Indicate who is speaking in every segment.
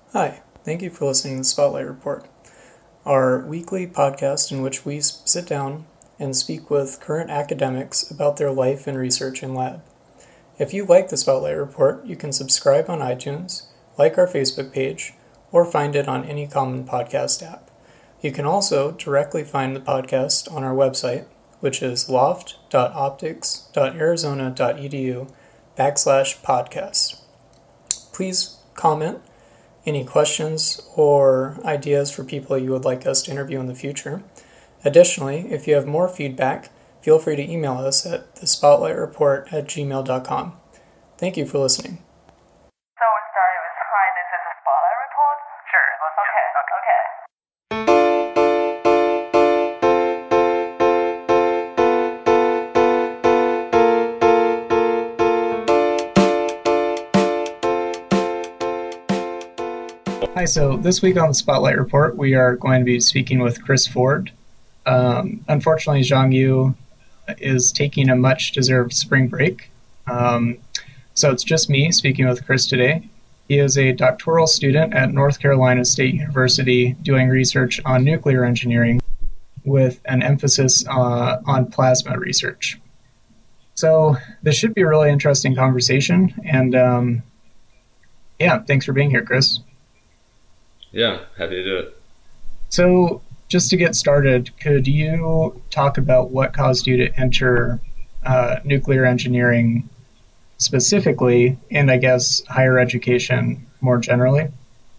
Speaker 1: Hi, thank you for listening to the Spotlight Report, our weekly podcast in which we sit down and speak with current academics about their life and research in lab. If you like the Spotlight Report, you can subscribe on iTunes, like our Facebook page, or find it on any common podcast app. You can also directly find the podcast on our website, which is loft.optics.arizona.edu/podcast. Please comment any questions or ideas for people you would like us to interview in the future. Additionally, if you have more feedback, feel free to email us at thespotlightreport@gmail.com. Thank you for listening.
Speaker 2: So we started with, hi, this is a Spotlight Report?
Speaker 3: Sure, let's do it.
Speaker 2: Okay.
Speaker 1: Hi, so this week on the Spotlight Report, we are going to be speaking with Chris Ford. Unfortunately, Zhang Yu is taking a much-deserved spring break, so it's just me speaking with Chris today. He is a doctoral student at North Carolina State University doing research on nuclear engineering with an emphasis on plasma research. So this should be a really interesting conversation, and thanks for being here, Chris.
Speaker 4: Yeah, happy to do it.
Speaker 1: So, just to get started, could you talk about what caused you to enter nuclear engineering specifically, and I guess higher education more generally?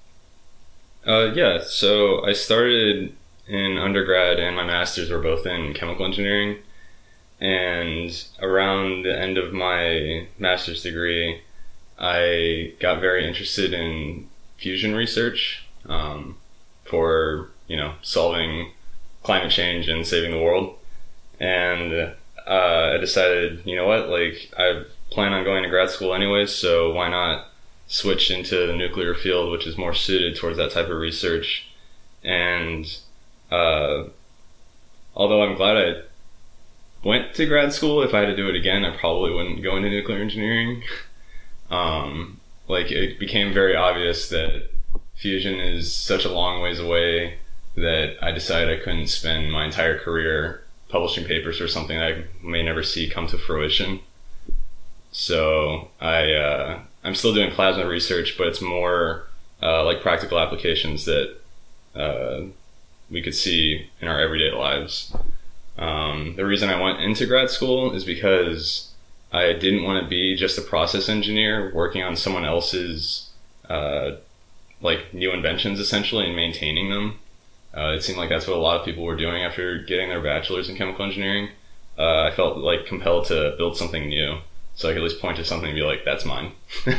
Speaker 4: So I started in undergrad and my master's were both in chemical engineering. And around the end of my master's degree, I got very interested in fusion research. For solving climate change and saving the world, and I decided, I plan on going to grad school anyways, so why not switch into the nuclear field, which is more suited towards that type of research. And although I'm glad I went to grad school, if I had to do it again, I probably wouldn't go into nuclear engineering. It became very obvious that fusion is such a long ways away that I decided I couldn't spend my entire career publishing papers for something that I may never see come to fruition. So I'm still doing plasma research, but it's more like practical applications that we could see in our everyday lives. The reason I went into grad school is because I didn't want to be just a process engineer working on someone else's new inventions essentially and maintaining them. It seemed like that's what a lot of people were doing after getting their bachelor's in chemical engineering. I felt compelled to build something new, so I could at least point to something and be like, that's mine.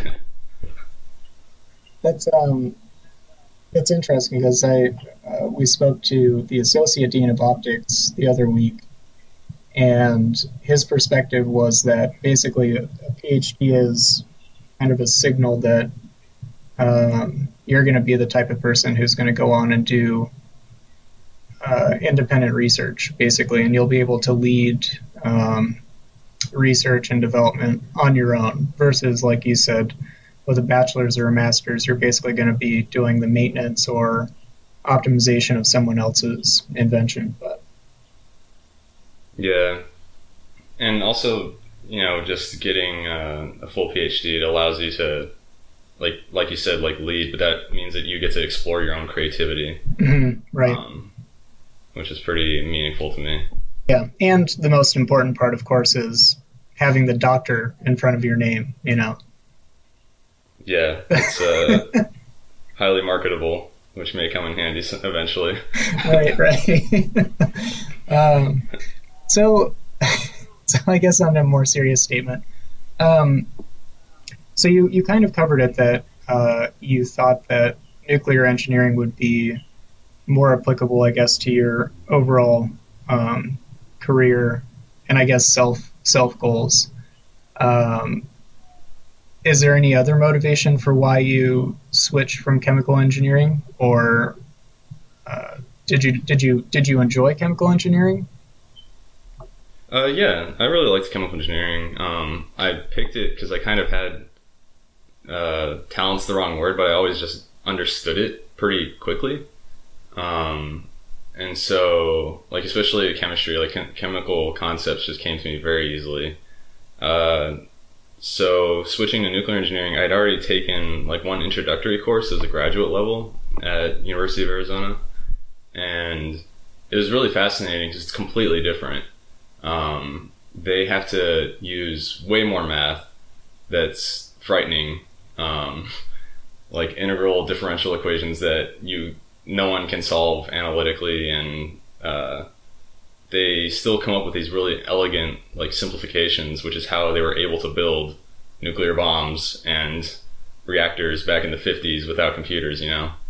Speaker 1: That's interesting because we spoke to the Associate Dean of Optics the other week, and his perspective was that basically a PhD is kind of a signal that you're going to be the type of person who's going to go on and do independent research, basically, and you'll be able to lead research and development on your own, versus, like you said, with a bachelor's or a master's, you're basically going to be doing the maintenance or optimization of someone else's invention. But
Speaker 4: yeah, and also, just getting a full PhD, it allows you to like you said, lead, but that means that you get to explore your own creativity.
Speaker 1: Right.
Speaker 4: Which is pretty meaningful to me.
Speaker 1: Yeah, and the most important part, of course, is having the doctor in front of your name,
Speaker 4: Yeah, it's highly marketable, which may come in handy eventually.
Speaker 1: Right. So I guess on a more serious statement, so you kind of covered it that you thought that nuclear engineering would be more applicable, I guess, to your overall career and I guess self goals. Is there any other motivation for why you switched from chemical engineering, or did you enjoy chemical engineering?
Speaker 4: Yeah, I really liked chemical engineering. I picked it because I kind of had talent's the wrong word, but I always just understood it pretty quickly. And so, like, especially chemistry, like chemical concepts just came to me very easily. So switching to nuclear engineering, I'd already taken like one introductory course as a graduate level at University of Arizona, and it was really fascinating because it's completely different. They have to use way more math that's frightening, like integral differential equations that no one can solve analytically, and they still come up with these really elegant like simplifications, which is how they were able to build nuclear bombs and reactors back in the 50s without computers,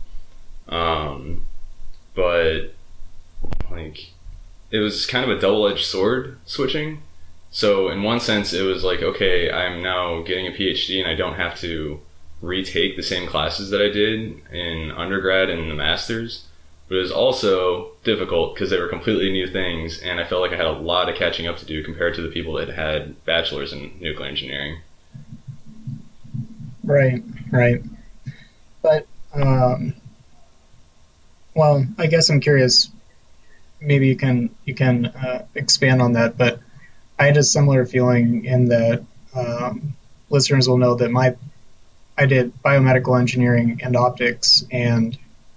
Speaker 4: but like it was kind of a double-edged sword switching. So in one sense it was like, okay, I'm now getting a PhD and I don't have to retake the same classes that I did in undergrad and the master's. But it was also difficult because they were completely new things, and I felt like I had a lot of catching up to do compared to the people that had bachelors in nuclear engineering.
Speaker 1: Right, right. But, well, I guess I'm curious. Maybe you can expand on that. But I had a similar feeling in that listeners will know that I did biomedical engineering and optics, and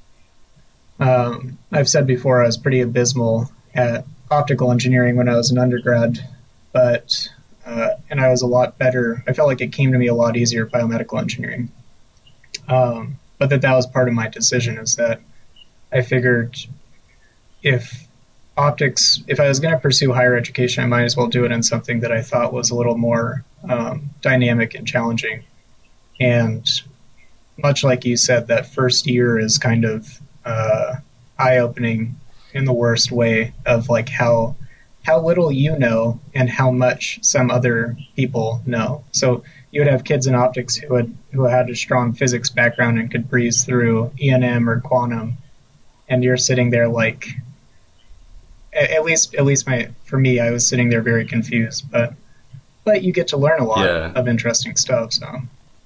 Speaker 1: I've said before I was pretty abysmal at optical engineering when I was an undergrad, but and I was a lot better. I felt like it came to me a lot easier at biomedical engineering, but that was part of my decision, is that I figured if I was going to pursue higher education, I might as well do it in something that I thought was a little more dynamic and challenging. And much like you said, that first year is kind of eye-opening in the worst way, of like how little you know and how much some other people know. So you would have kids in optics who had a strong physics background and could breeze through E&M or quantum, and you're sitting there like, at least for me, I was sitting there very confused. But you get to learn a lot of interesting stuff. So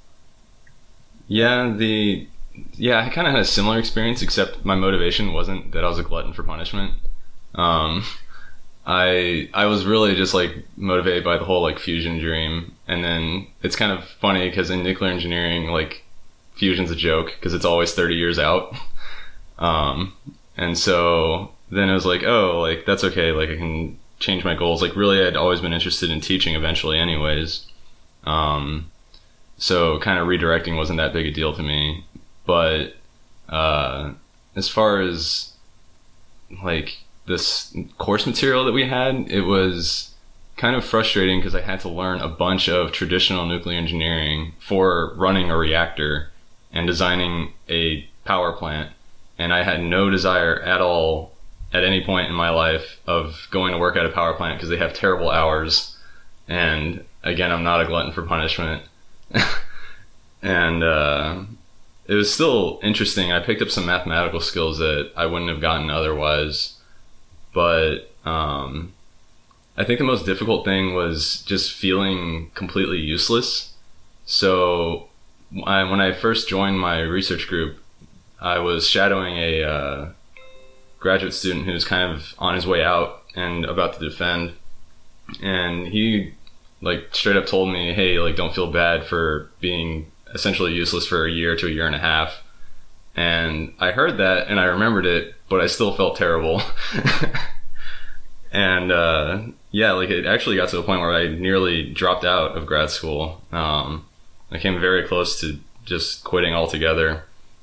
Speaker 4: I kind of had a similar experience, except my motivation wasn't that I was a glutton for punishment. I was really just like motivated by the whole like fusion dream. And then it's kind of funny because in nuclear engineering, like fusion's a joke because it's always 30 years out. And so then it was like, oh, like that's okay. Like I can change my goals. Like really, I'd always been interested in teaching eventually anyways. So kind of redirecting wasn't that big a deal to me. But as far as like this course material that we had, it was kind of frustrating because I had to learn a bunch of traditional nuclear engineering for running a reactor and designing a power plant. And I had no desire at all at any point in my life of going to work at a power plant because they have terrible hours. And again, I'm not a glutton for punishment. And it was still interesting. I picked up some mathematical skills that I wouldn't have gotten otherwise. But I think the most difficult thing was just feeling completely useless. So when I first joined my research group, I was shadowing a graduate student who was kind of on his way out and about to defend. And he like straight up told me, hey, like don't feel bad for being essentially useless for a year to a year and a half. And I heard that and I remembered it, but I still felt terrible. And like it actually got to a point where I nearly dropped out of grad school. I came very close to just quitting altogether.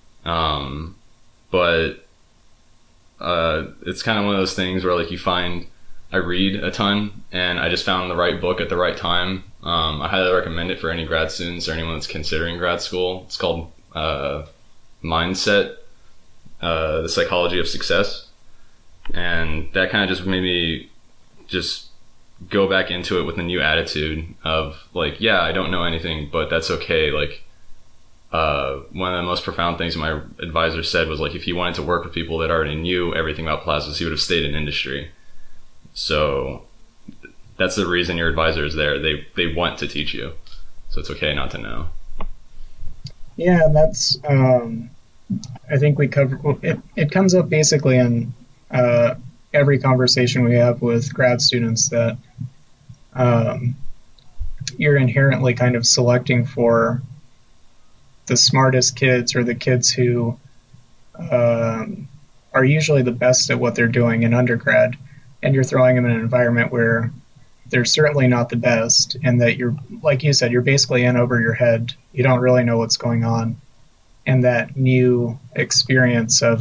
Speaker 4: But it's kind of one of those things where like I read a ton and I just found the right book at the right time. I highly recommend it for any grad students or anyone that's considering grad school. It's called Mindset, The Psychology of Success. And that kind of just made me just go back into it with a new attitude of like, yeah, I don't know anything, but that's okay. Like, one of the most profound things my advisor said was like, if you wanted to work with people that already knew everything about plasmas, you would have stayed in industry. So that's the reason your advisor is there. They want to teach you. So it's okay not to know.
Speaker 1: Yeah, that's I think we cover it. It comes up basically in uh, every conversation we have with grad students that um, you're inherently kind of selecting for the smartest kids or the kids who um, are usually the best at what they're doing in undergrad, and you're throwing them in an environment where they're certainly not the best, and that you're, like you said, you're basically in over your head. You don't really know what's going on, and that new experience of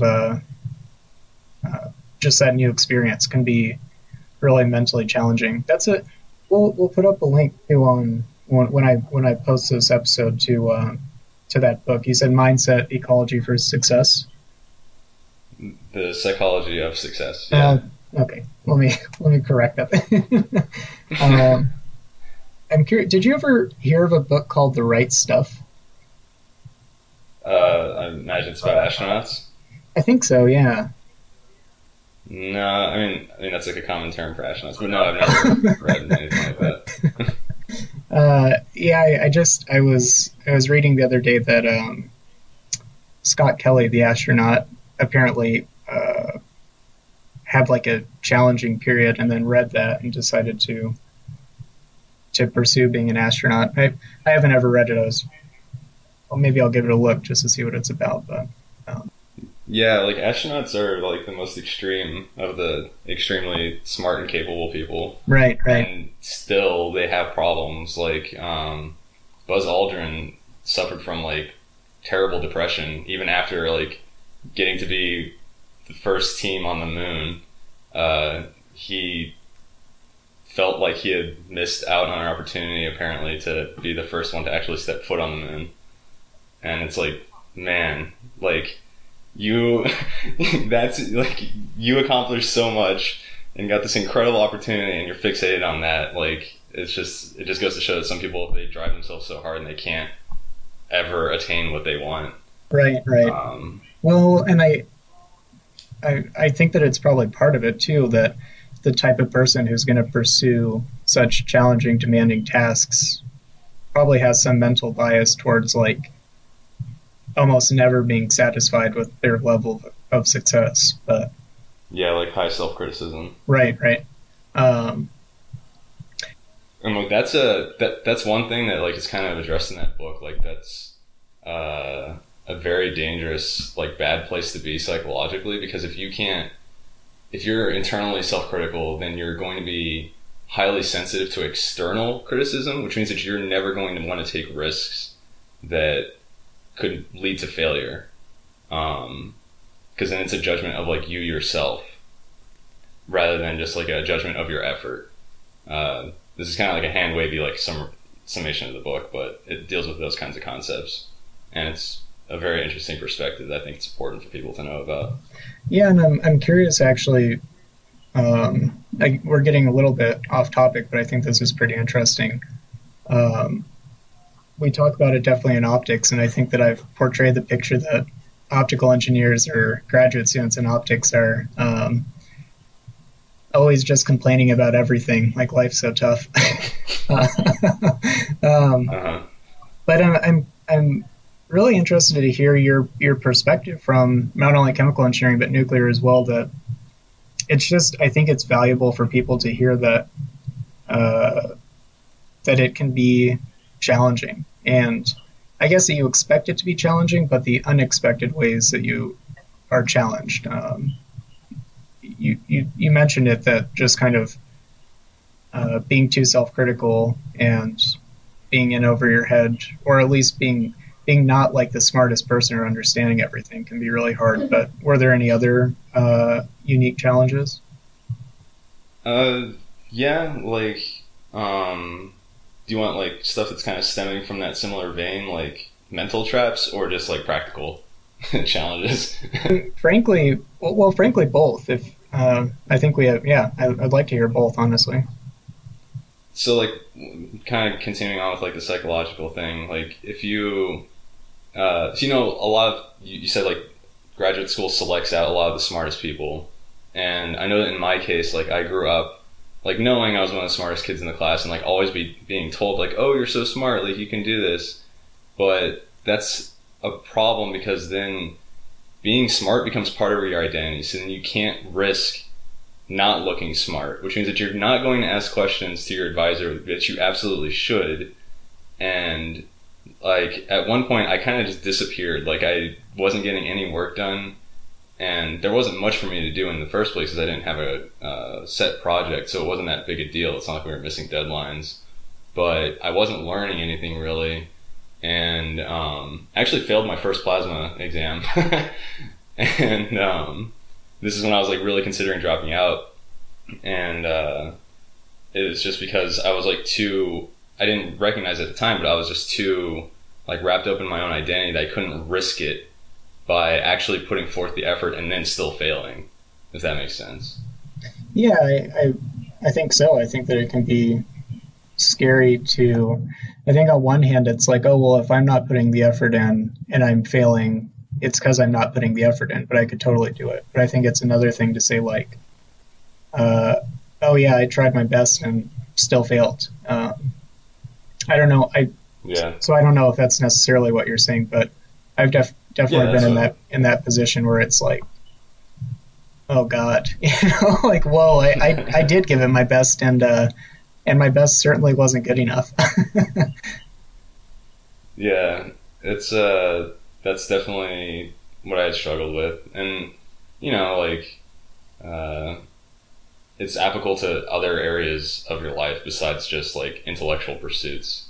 Speaker 1: just that new experience can be really mentally challenging. That's it. We'll put up a link to when I post this episode to that book. You said Mindset Ecology for Success.
Speaker 4: The Psychology of Success. Yeah.
Speaker 1: Okay. Let me correct that. um, I'm curious. Did you ever hear of a book called The Right Stuff?
Speaker 4: I imagine it's about astronauts.
Speaker 1: I think so. Yeah.
Speaker 4: No, I mean that's like a common term for astronauts, but no, I've never read anything like that.
Speaker 1: Yeah. I was reading the other day that Scott Kelly, the astronaut, apparently had like a challenging period, and then read that and decided to pursue being an astronaut. I haven't ever read it. Well, maybe I'll give it a look just to see what it's about. But um,
Speaker 4: Yeah, like astronauts are like the most extreme of the extremely smart and capable people,
Speaker 1: right, right,
Speaker 4: and still they have problems. Like Buzz Aldrin suffered from like terrible depression even after like getting to be the first team on the moon. He felt like he had missed out on an opportunity apparently to be the first one to actually step foot on the moon. And it's like, man, like you that's like you accomplished so much and got this incredible opportunity and you're fixated on that. Like it just goes to show that some people, they drive themselves so hard and they can't ever attain what they want.
Speaker 1: right, right. Well, and I think that it's probably part of it too, that the type of person who's going to pursue such challenging, demanding tasks probably has some mental bias towards like almost never being satisfied with their level of success. But
Speaker 4: Yeah, like high self-criticism.
Speaker 1: right, right. Um,
Speaker 4: And like that's one thing that like is kind of addressed in that book. Like that's a very dangerous, like bad place to be psychologically, because if you're internally self-critical, then you're going to be highly sensitive to external criticism, which means that you're never going to want to take risks that could lead to failure. Because then it's a judgment of like you yourself rather than just like a judgment of your effort. This is kind of like a hand wavy like summation of the book, but it deals with those kinds of concepts, and it's a very interesting perspective that I think it's important for people to know about.
Speaker 1: yeah, and I'm curious actually. We're getting a little bit off topic, but I think this is pretty interesting. Um, we talk about it definitely in optics, and I think that I've portrayed the picture that optical engineers or graduate students in optics are always just complaining about everything, like life's so tough. uh, um,
Speaker 4: Uh-huh.
Speaker 1: but I'm really interested to hear your perspective from not only chemical engineering but nuclear as well. That it's just, I think it's valuable for people to hear that uh, that it can be challenging, and I guess that you expect it to be challenging, but the unexpected ways that you are challenged. You mentioned it, that just kind of being too self-critical and being in over your head, or at least being not like the smartest person or understanding everything, can be really hard. But were there any other unique challenges?
Speaker 4: Uh, yeah, like, do you want like stuff that's kind of stemming from that similar vein, like mental traps, or just like practical challenges?
Speaker 1: Frankly, frankly, both. If I think we have, yeah, I'd like to hear both, honestly.
Speaker 4: So like, kind of continuing on with like the psychological thing, like if you, so you know, a lot of you said like graduate school selects out a lot of the smartest people, and I know that in my case, like I grew up like knowing I was one of the smartest kids in the class, and like always being told like, oh, you're so smart, like you can do this, but that's a problem because then being smart becomes part of your identity. So then you can't risk not looking smart, which means that you're not going to ask questions to your advisor that you absolutely should. And like at one point I kind of just disappeared. Like I wasn't getting any work done, and there wasn't much for me to do in the first place because I didn't have a set project, so it wasn't that big a deal. It's not like we were missing deadlines, but I wasn't learning anything really, and actually failed my first plasma exam. And this is when I was like really considering dropping out, and it was just because I was like I didn't recognize it at the time, but I was just too like wrapped up in my own identity that I couldn't risk it by actually putting forth the effort and then still failing, if that makes sense.
Speaker 1: Yeah, I think so. I think that it can be scary to, I think on one hand, it's like, oh, well, if I'm not putting the effort in and I'm failing, it's because I'm not putting the effort in, but I could totally do it. But I think it's another thing to say like, oh yeah, I tried my best and still failed. I don't know.
Speaker 4: Yeah.
Speaker 1: So I don't know if that's necessarily what you're saying, but I've definitely been in that position where it's like, oh God, like, whoa, I did give it my best, and my best certainly wasn't good enough.
Speaker 4: Yeah, it's that's definitely what I had struggled with, and like it's applicable to other areas of your life besides just like intellectual pursuits,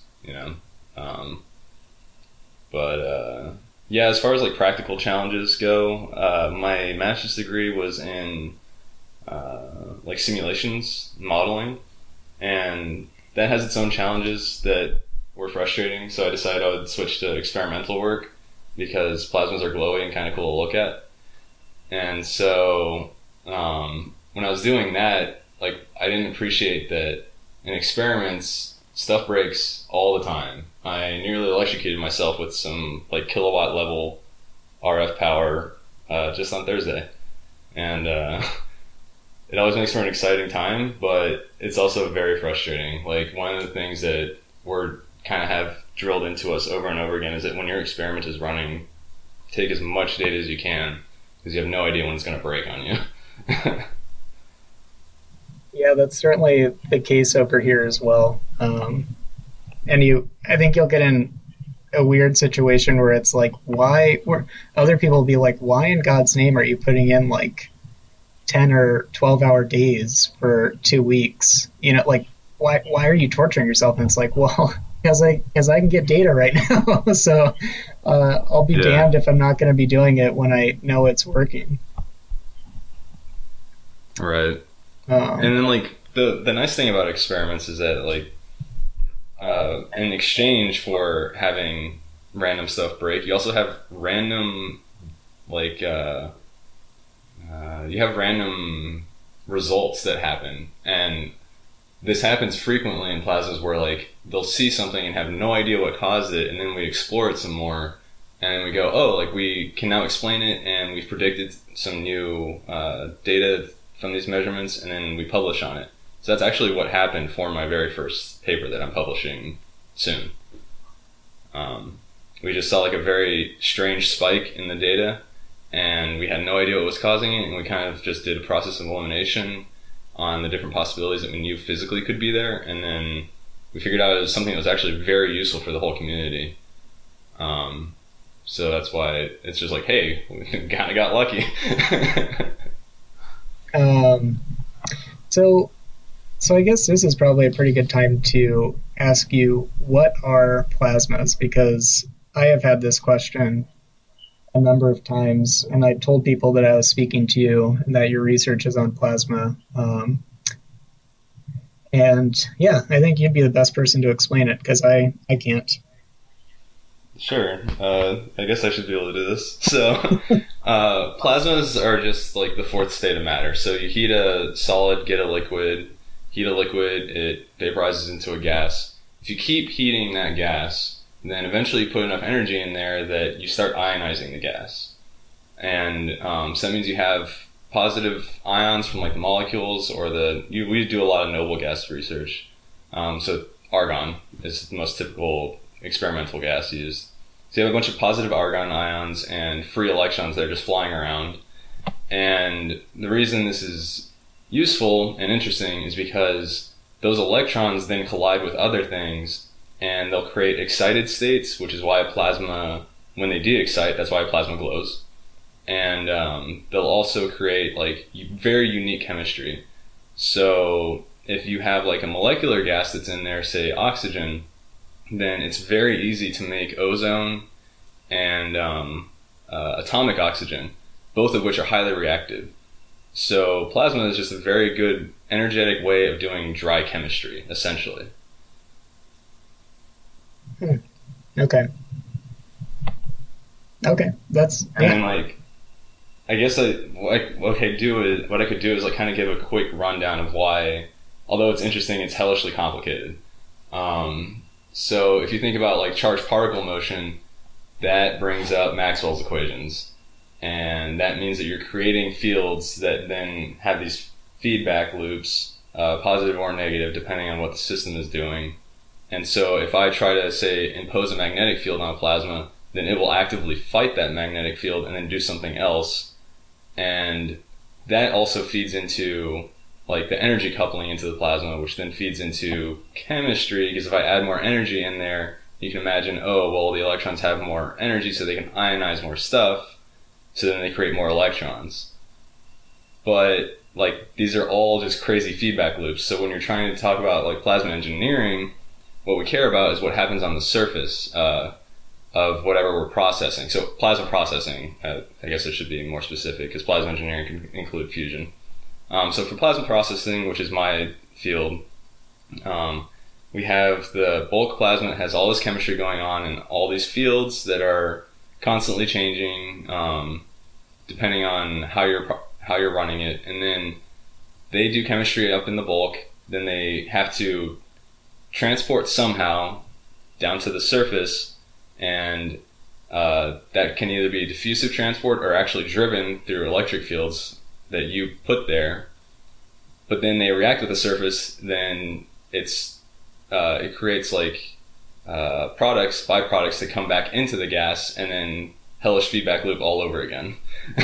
Speaker 4: but yeah, as far as like practical challenges go, my master's degree was in like simulations modeling, and that has its own challenges that were frustrating. So I decided I would switch to experimental work because plasmas are glowy and kind of cool to look at. And so when I was doing that, like I didn't appreciate that in experiments stuff breaks all the time. I nearly electrocuted myself with some like kilowatt level RF power just on Thursday, and it always makes for an exciting time, but it's also very frustrating. Like one of the things that we're kind of have drilled into us over and over again is that when your experiment is running, take as much data as you can because you have no idea when it's going to break on you.
Speaker 1: Yeah, that's certainly the case over here as well. And I think you'll get in a weird situation where it's like, where other people will be like, why in God's name are you putting in like 10 or 12-hour days for 2 weeks? Like, why are you torturing yourself? And it's like, well, because I can get data right now. So I'll be damned if I'm not going to be doing it when I know it's working.
Speaker 4: Right. And then like the nice thing about experiments is that like in exchange for having random stuff break, you also have random like you have random results that happen, and this happens frequently in plasmas where like they'll see something and have no idea what caused it, and then we explore it some more, and then we go, oh, like we can now explain it, and we've predicted some new data from these measurements, and then we publish on it. So that's actually what happened for my very first paper that I'm publishing soon. We just saw like a very strange spike in the data, and we had no idea what was causing it, and we kind of just did a process of elimination on the different possibilities that we knew physically could be there, and then we figured out it was something that was actually very useful for the whole community. So that's why it's just like, hey, we kind of got lucky.
Speaker 1: So I guess this is probably a pretty good time to ask you, what are plasmas? Because I have had this question a number of times, and I told people that I was speaking to you and that your research is on plasma. And yeah, I think you'd be the best person to explain it because I can't.
Speaker 4: Sure. I guess I should be able to do this. So, plasmas are just like the fourth state of matter. So you heat a solid, get a liquid. Heat a liquid, it vaporizes into a gas. If you keep heating that gas, then eventually you put enough energy in there that you start ionizing the gas. And so that means you have positive ions from like the molecules, or we do a lot of noble gas research. So argon is the most typical experimental gas used. So you have a bunch of positive argon ions and free electrons that are just flying around. And the reason this is useful and interesting is because those electrons then collide with other things and they'll create excited states, which is why a plasma, when they de-excite, that's why a plasma glows. And they'll also create like very unique chemistry. So if you have like a molecular gas that's in there, say oxygen, then it's very easy to make ozone and atomic oxygen, both of which are highly reactive. So plasma is just a very good energetic way of doing dry chemistry, essentially.
Speaker 1: Okay. Okay, that's...
Speaker 4: And then like, I guess what I could do is like kind of give a quick rundown of why, although it's interesting, it's hellishly complicated. So if you think about like charged particle motion, that brings up Maxwell's equations. And that means that you're creating fields that then have these feedback loops, positive or negative, depending on what the system is doing. And so if I try to, say, impose a magnetic field on a plasma, then it will actively fight that magnetic field and then do something else. And that also feeds into like the energy coupling into the plasma, which then feeds into chemistry, because if I add more energy in there, you can imagine, oh, well, the electrons have more energy so they can ionize more stuff, so then they create more electrons. But like these are all just crazy feedback loops. So when you're trying to talk about like plasma engineering, what we care about is what happens on the surface of whatever we're processing. So plasma processing, I guess it should be more specific, because plasma engineering can include fusion. So for plasma processing, which is my field, we have the bulk plasma that has all this chemistry going on and all these fields that are constantly changing depending on how you're running it. And then they do chemistry up in the bulk. Then they have to transport somehow down to the surface, and that can either be diffusive transport or actually driven through electric fields that you put there. But then they react with the surface, then it creates like byproducts that come back into the gas, and then hellish feedback loop all over again.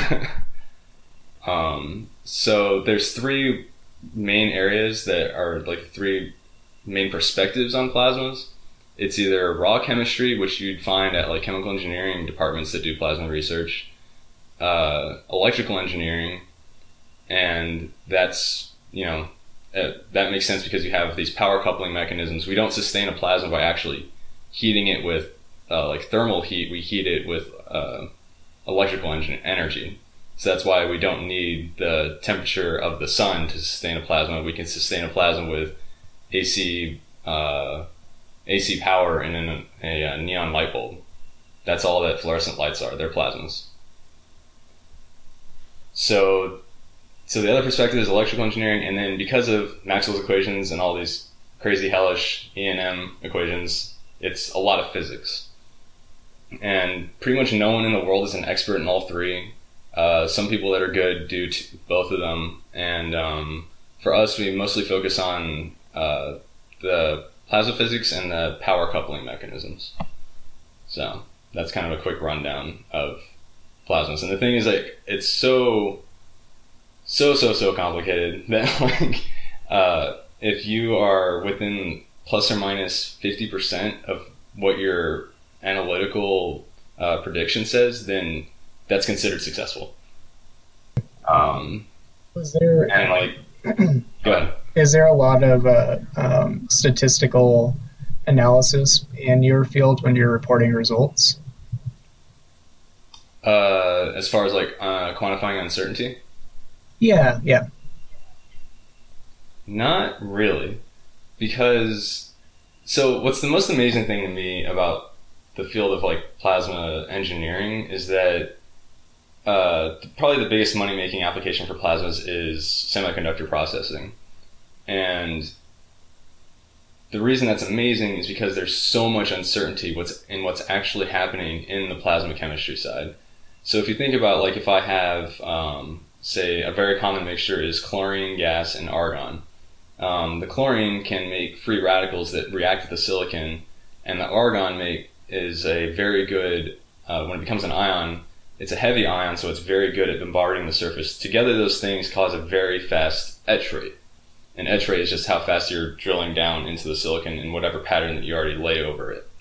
Speaker 4: So there's three main areas that are like three main perspectives on plasmas. It's either raw chemistry, which you'd find at like chemical engineering departments that do plasma research, electrical engineering, and that's, that makes sense because you have these power coupling mechanisms. We don't sustain a plasma by actually heating it with like thermal heat. We heat it with electrical energy. So that's why we don't need the temperature of the sun to sustain a plasma. We can sustain a plasma with AC power in a neon light bulb. That's all that fluorescent lights are. They're plasmas. So the other perspective is electrical engineering, and then because of Maxwell's equations and all these crazy hellish E&M equations, it's a lot of physics. And pretty much no one in the world is an expert in all three. Some people that are good do both of them, and for us, we mostly focus on the plasma physics and the power coupling mechanisms. So that's kind of a quick rundown of plasmas. And the thing is, like, it's so complicated that like if you are within plus or minus 50% of what your analytical prediction says, then that's considered successful.
Speaker 1: Was there
Speaker 4: and like go ahead.
Speaker 1: Is there a lot of statistical analysis in your field when you're reporting results?
Speaker 4: As far as like quantifying uncertainty?
Speaker 1: Yeah.
Speaker 4: Not really. Because, so what's the most amazing thing to me about the field of like plasma engineering is that probably the biggest money-making application for plasmas is semiconductor processing. And the reason that's amazing is because there's so much uncertainty what's actually happening in the plasma chemistry side. So if you think about, like, if I have, say, a very common mixture is chlorine gas and argon. The chlorine can make free radicals that react with the silicon, and the argon is a very good, when it becomes an ion, it's a heavy ion, so it's very good at bombarding the surface. Together, those things cause a very fast etch rate. And etch rate is just how fast you're drilling down into the silicon in whatever pattern that you already lay over it.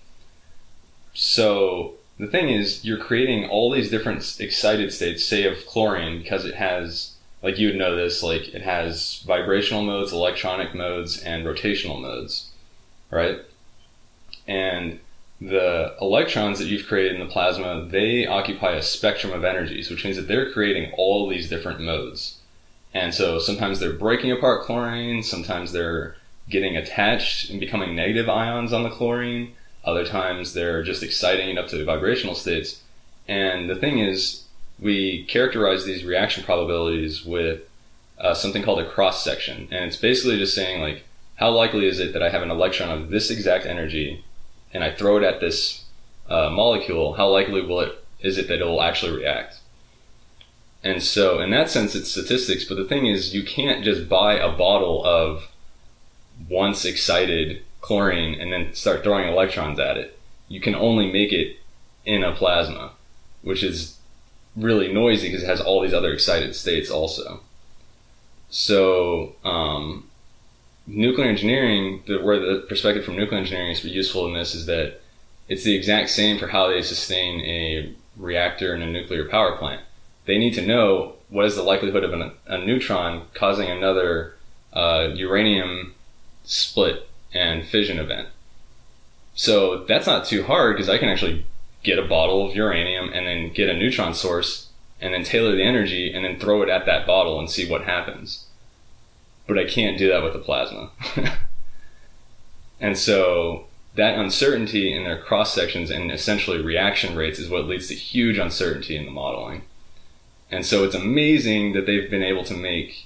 Speaker 4: So the thing is, you're creating all these different excited states, say of chlorine, because it has, like you would know this, like it has vibrational modes, electronic modes, and rotational modes, right? And the electrons that you've created in the plasma, they occupy a spectrum of energies, which means that they're creating all these different modes. And so sometimes they're breaking apart chlorine, sometimes they're getting attached and becoming negative ions on the chlorine, other times they're just exciting it up to vibrational states. And the thing is, we characterize these reaction probabilities with something called a cross-section. And it's basically just saying, like, how likely is it that I have an electron of this exact energy and I throw it at this molecule, how likely is it that it will actually react? And so in that sense, it's statistics, but the thing is, you can't just buy a bottle of once excited chlorine and then start throwing electrons at it. You can only make it in a plasma, which is really noisy because it has all these other excited states also. So nuclear engineering, where the perspective from nuclear engineering is useful in this is that it's the exact same for how they sustain a reactor in a nuclear power plant. They need to know what is the likelihood of a neutron causing another uranium split and fission event. So that's not too hard because I can actually get a bottle of uranium and then get a neutron source and then tailor the energy and then throw it at that bottle and see what happens. But I can't do that with a plasma. And so that uncertainty in their cross sections and essentially reaction rates is what leads to huge uncertainty in the modeling. And so it's amazing that they've been able to make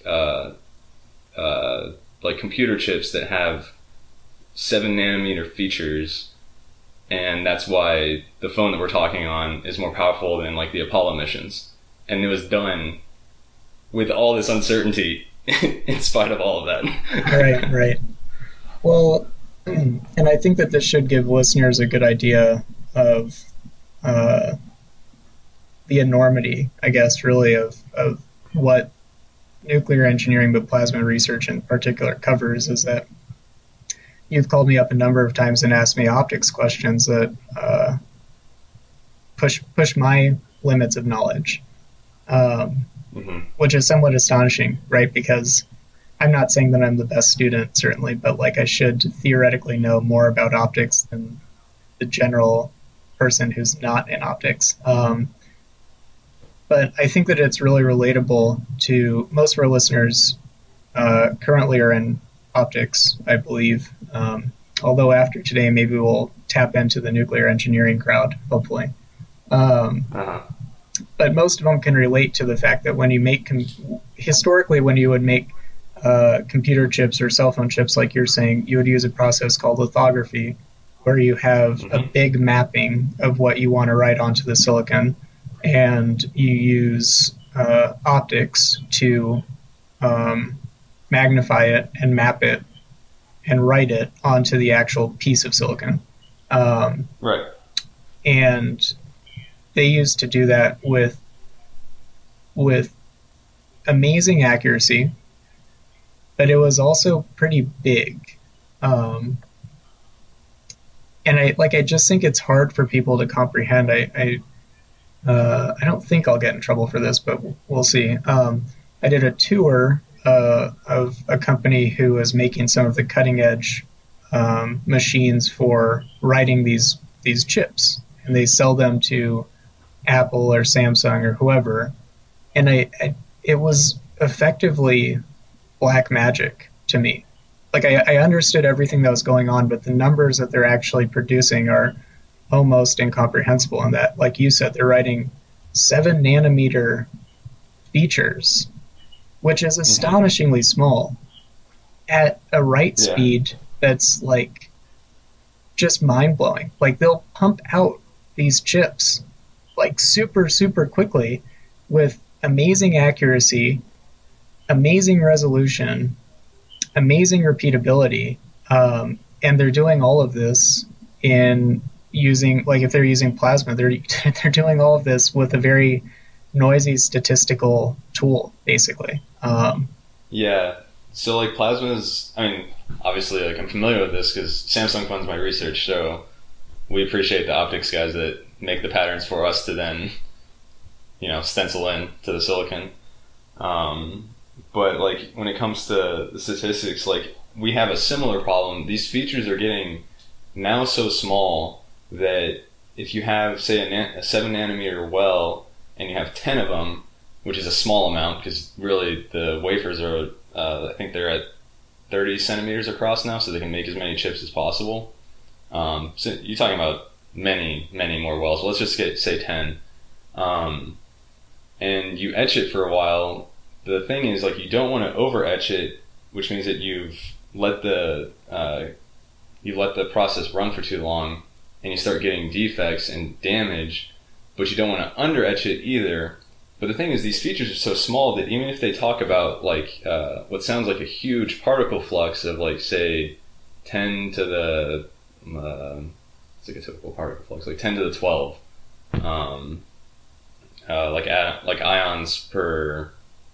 Speaker 4: like computer chips that have 7 nanometer features, and that's why the phone that we're talking on is more powerful than like the Apollo missions. And it was done with all this uncertainty in spite of all of that.
Speaker 1: Right. Well, and I think that this should give listeners a good idea of the enormity, I guess, really, of what nuclear engineering, but plasma research in particular, covers. Is that you've called me up a number of times and asked me optics questions that push my limits of knowledge, which is somewhat astonishing, right? Because I'm not saying that I'm the best student, certainly, but like I should theoretically know more about optics than the general person who's not in optics. But I think that it's really relatable to most of our listeners currently are in optics, I believe. Although after today, maybe we'll tap into the nuclear engineering crowd, hopefully. But most of them can relate to the fact that when you make, historically, when you would make computer chips or cell phone chips, like you're saying, you would use a process called lithography, where you have a big mapping of what you want to write onto the silicon, and you use optics to magnify it and map it and write it onto the actual piece of silicon.
Speaker 4: Right.
Speaker 1: And they used to do that with amazing accuracy, but it was also pretty big. And I just think it's hard for people to comprehend. I don't think I'll get in trouble for this, but we'll see. I did a tour of a company who was making some of the cutting edge machines for writing these chips, and they sell them to Apple or Samsung or whoever. And it was effectively black magic to me. Like I understood everything that was going on, but the numbers that they're actually producing are almost incomprehensible. In that, like you said, they're writing 7 nanometer features, which is astonishingly small, at a write speed that's like just mind blowing. Like they'll pump out these chips like super, super quickly with amazing accuracy, amazing resolution, amazing repeatability, and they're doing all of this in using, like if they're using plasma, they're doing all of this with a very noisy statistical tool, basically.
Speaker 4: Yeah. So like plasmas, I mean, obviously like I'm familiar with this because Samsung funds my research, so we appreciate the optics guys that make the patterns for us to then, stencil in to the silicon. But like when it comes to the statistics, like we have a similar problem. These features are getting now so small that if you have, say, a 7 nanometer well and you have 10 of them, which is a small amount because really the wafers are, I think they're at 30 centimeters across now, so they can make as many chips as possible. So you're talking about many, many more wells. Let's just say 10. And you etch it for a while. The thing is, like, you don't want to over etch it, which means that you've let the process run for too long, and you start getting defects and damage. But you don't want to under etch it either. But the thing is, these features are so small that even if they talk about like what sounds like a huge particle flux of like say 10 to the it's like a typical particle flux, like 10 to the 12, like ions per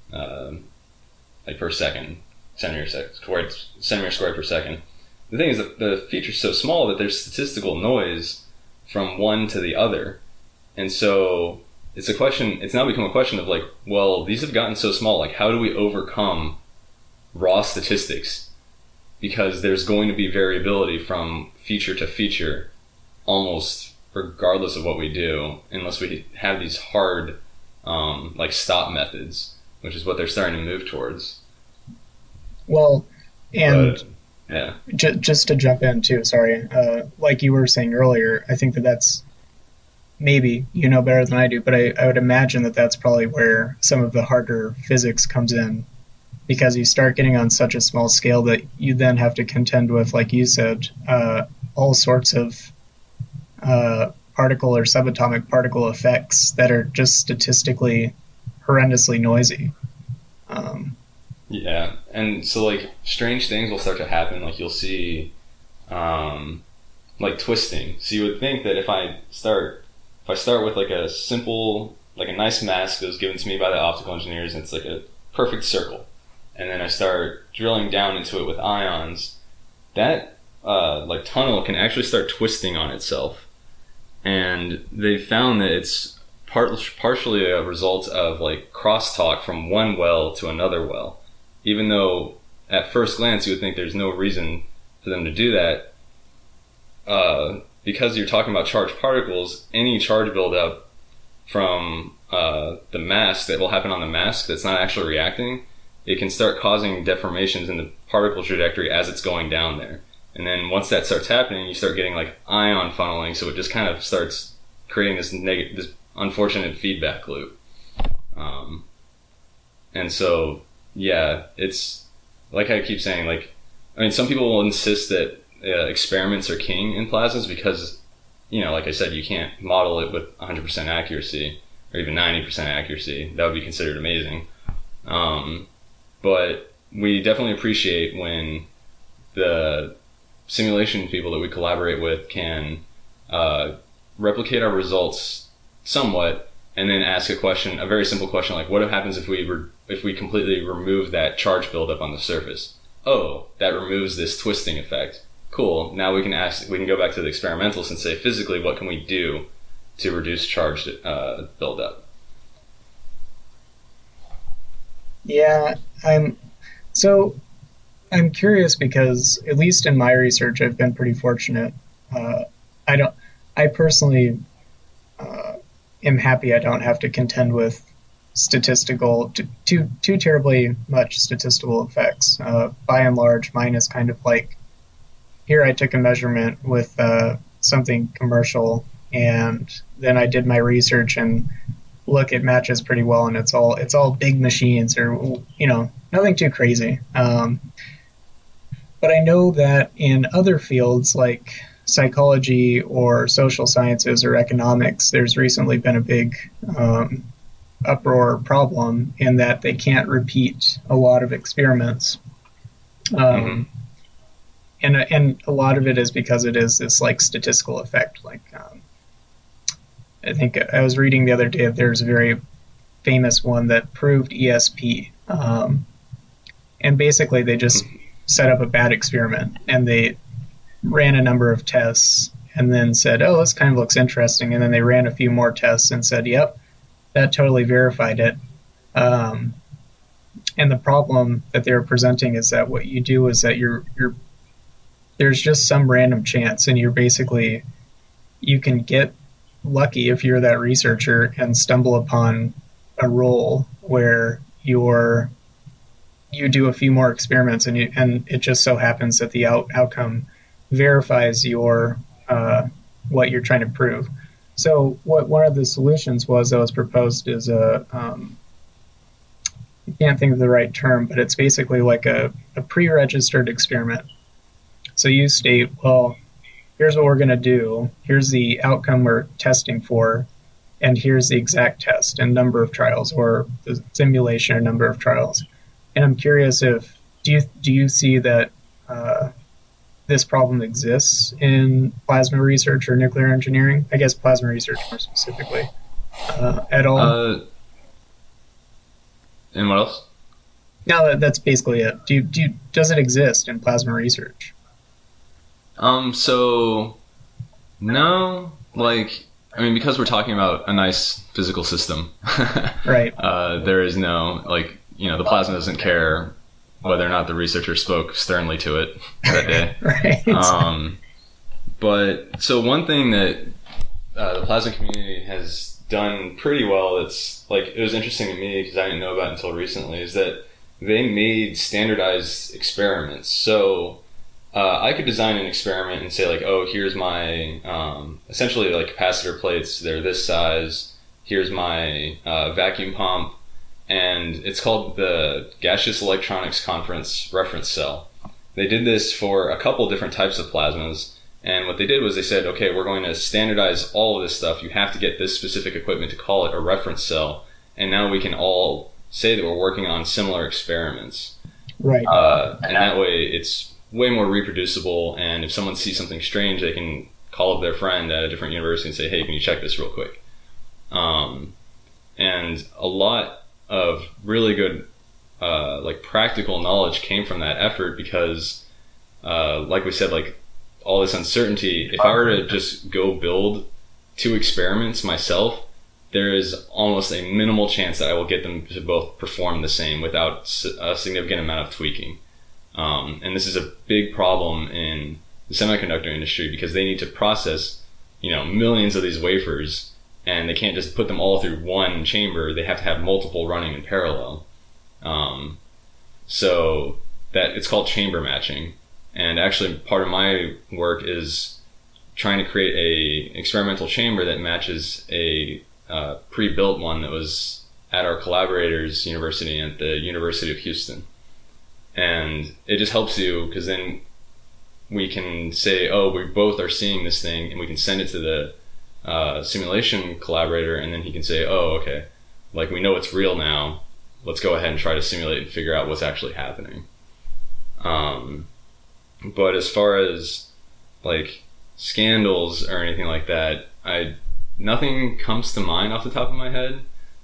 Speaker 4: per second, centimeter squared per second. The thing is that the feature's so small that there's statistical noise from one to the other, and so it's now become a question of like, well, these have gotten so small, like how do we overcome raw statistics? Because there's going to be variability from feature to feature almost regardless of what we do, unless we have these hard like stop methods, which is what they're starting to move towards.
Speaker 1: Well, and
Speaker 4: yeah,
Speaker 1: just to jump in too, sorry, like you were saying earlier, I think that's maybe you know better than I do, but I would imagine that that's probably where some of the harder physics comes in, because you start getting on such a small scale that you then have to contend with, like you said, all sorts of particle or subatomic particle effects that are just statistically horrendously noisy.
Speaker 4: Yeah, and so like strange things will start to happen. Like you'll see, like twisting. So you would think that if I start with like a simple, like a nice mask that was given to me by the optical engineers, and it's like a perfect circle, and then I start drilling down into it with ions, that like tunnel can actually start twisting on itself, and they found that it's partially a result of like crosstalk from one well to another well. Even though at first glance you would think there's no reason for them to do that, because you're talking about charged particles, any charge buildup from the mask that will happen on the mask that's not actually reacting, it can start causing deformations in the particle trajectory as it's going down there. And then once that starts happening, you start getting like ion funneling, so it just kind of starts creating this unfortunate feedback loop. And so, yeah, it's like I keep saying, like, I mean, some people will insist that experiments are king in plasmas because, like I said, you can't model it with 100% accuracy or even 90% accuracy. That would be considered amazing. But we definitely appreciate when the simulation people that we collaborate with can replicate our results somewhat, and then ask a very simple question like, what happens if we completely remove that charge buildup on the surface? Oh, that removes this twisting effect. Cool. Now we can go back to the experimentals and say, physically, what can we do to reduce charge buildup? Yeah,
Speaker 1: I'm curious because at least in my research, I've been pretty fortunate. I personally am happy I don't have to contend with too terribly much statistical effects. By and large, mine is kind of like, here I took a measurement with something commercial, and then I did my research and look, it matches pretty well, and it's all big machines, or nothing too crazy. But I know that in other fields like psychology or social sciences or economics, there's recently been a big uproar problem in that they can't repeat a lot of experiments. and a lot of it is because it is this like statistical effect. Like I think I was reading the other day that there's a very famous one that proved ESP, and basically they just set up a bad experiment and they ran a number of tests and then said, oh, this kind of looks interesting, and then they ran a few more tests and said, yep, that totally verified it. And the problem that they're presenting is that what you do is that you're there's just some random chance, and you can get lucky if you're that researcher and stumble upon a role where you do a few more experiments, and it just so happens that the outcome verifies your what you're trying to prove. So what one of the solutions was that was proposed is I can't think of the right term, but it's basically like a pre-registered experiment. So you state, well, here's what we're going to do, here's the outcome we're testing for, and here's the exact test and number of trials, or the simulation or number of trials. And I'm curious if, do you see that this problem exists in plasma research or nuclear engineering? I guess plasma research more specifically, at all?
Speaker 4: And what else?
Speaker 1: No, that's basically it. Does it exist in plasma research?
Speaker 4: So, no, like, I mean, because we're talking about a nice physical system,
Speaker 1: right?
Speaker 4: There is no, like, the plasma doesn't care whether or not the researcher spoke sternly to it that day.
Speaker 1: Right.
Speaker 4: But, so one thing that the plasma community has done pretty well, it's, like, it was interesting to me because I didn't know about it until recently, is that they made standardized experiments. So, I could design an experiment and say, like, oh, here's my, essentially, like, capacitor plates, they're this size, here's my vacuum pump, and it's called the Gaseous Electronics Conference Reference Cell. They did this for a couple different types of plasmas, and what they did was they said, okay, we're going to standardize all of this stuff, you have to get this specific equipment to call it a reference cell, and now we can all say that we're working on similar experiments.
Speaker 1: Right.
Speaker 4: And that way it's way more reproducible, and if someone sees something strange, they can call up their friend at a different university and say, hey, can you check this real quick? And a lot of really good like practical knowledge came from that effort because like we said, like all this uncertainty, if I were to just go build 2 experiments myself, there is almost a minimal chance that I will get them to both perform the same without a significant amount of tweaking. And this is a big problem in the semiconductor industry because they need to process, millions of these wafers, and they can't just put them all through one chamber. They have to have multiple running in parallel. So that it's called chamber matching. And actually part of my work is trying to create a experimental chamber that matches a pre-built one that was at our collaborators' university at the University of Houston. And it just helps you because then we can say, oh, we both are seeing this thing, and we can send it to the simulation collaborator, and then he can say, oh, okay, like we know it's real now, let's go ahead and try to simulate and figure out what's actually happening. But as far as like scandals or anything like that, nothing comes to mind off the top of my head.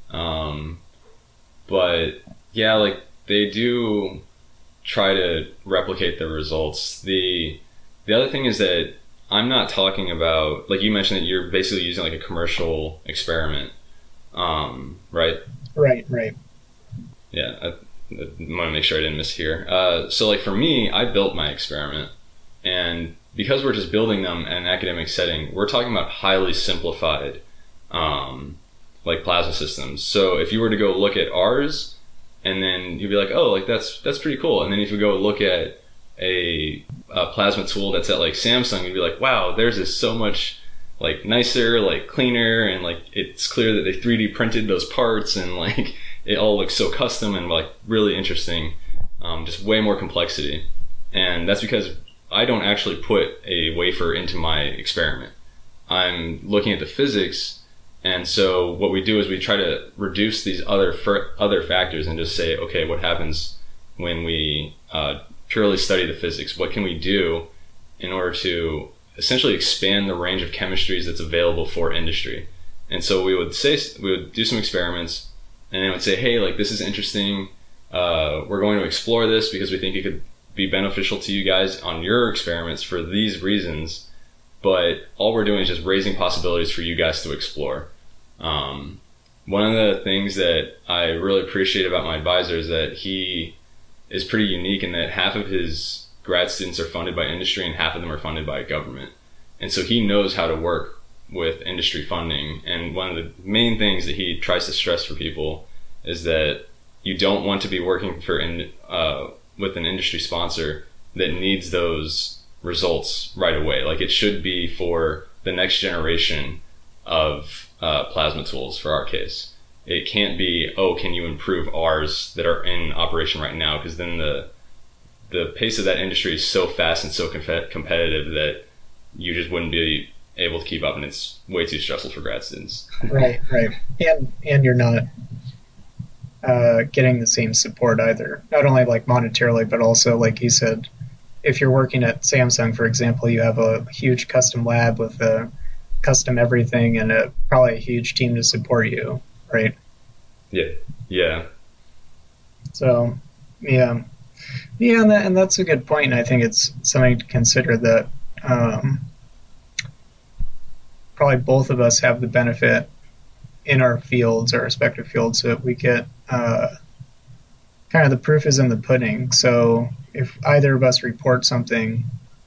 Speaker 4: But yeah, like they do try to replicate the results. The other thing is that I'm not talking about, like you mentioned, that you're basically using like a commercial experiment, right?
Speaker 1: Right.
Speaker 4: Yeah, I want to make sure I didn't mishear. So like for me, I built my experiment, and because we're just building them in an academic setting, we're talking about highly simplified, like plasma systems. So if you were to go look at ours, and then you'd be like, oh, like that's pretty cool. And then if you go look at a plasma tool that's at like Samsung, you'd be like, wow, theirs is so much like nicer, like cleaner, and like it's clear that they 3D printed those parts, and like it all looks so custom and like really interesting. Just way more complexity. And that's because I don't actually put a wafer into my experiment. I'm looking at the physics. And so what we do is we try to reduce these other factors and just say, okay, what happens when we purely study the physics. What can we do in order to essentially expand the range of chemistries that's available for industry? And so we would do some experiments, and they would say, hey, like, this is interesting. We're going to explore this because we think it could be beneficial to you guys on your experiments for these reasons. But all we're doing is just raising possibilities for you guys to explore. One of the things that I really appreciate about my advisor is that he is pretty unique in that half of his grad students are funded by industry and half of them are funded by government. And so he knows how to work with industry funding. And one of the main things that he tries to stress for people is that you don't want to be working with an industry sponsor that needs those results right away. Like, it should be for the next generation of plasma tools for our case. It can't be, oh, can you improve ours that are in operation right now? Because then the pace of that industry is so fast and so competitive that you just wouldn't be able to keep up, and it's way too stressful for grad students.
Speaker 1: Right. And you're not getting the same support either. Not only like monetarily, but also, like you said, if you're working at Samsung, for example, you have a huge custom lab with a custom everything and probably a huge team to support you, right?
Speaker 4: Yeah.
Speaker 1: So, yeah, and that's a good point. I think it's something to consider that probably both of us have the benefit in our fields, our respective fields, so that we get kind of the proof is in the pudding. So if either of us report something,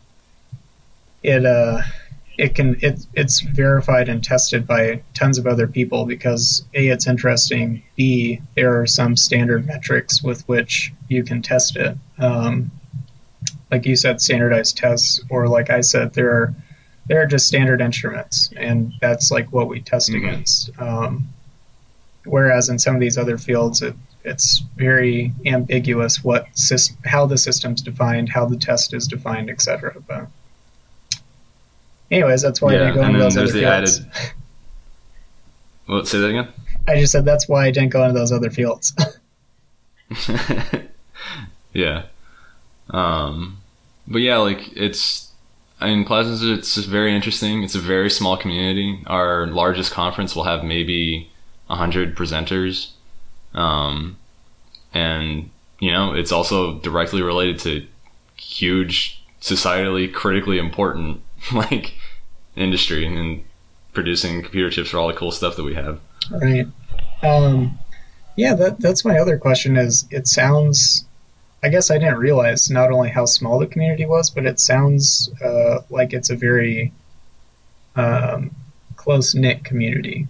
Speaker 1: it's verified and tested by tons of other people because A, it's interesting, B, there are some standard metrics with which you can test it. Like you said, standardized tests, or like I said, there are just standard instruments, and that's like what we test against. Whereas in some of these other fields, it's very ambiguous how the system's defined, how the test is defined, etc. But anyways, that's why I didn't go into those other fields.
Speaker 4: Well, say that again?
Speaker 1: I just said that's why I didn't go into those other fields.
Speaker 4: Yeah. But yeah, like, Plasmas, it's just very interesting. It's a very small community. Our largest conference will have maybe 100 presenters. And, it's also directly related to huge, societally critically important, like, industry and producing computer chips for all the cool stuff that we have.
Speaker 1: Right. Yeah, that's my other question is, it sounds, I guess I didn't realize not only how small the community was, but it sounds like it's a very close-knit community.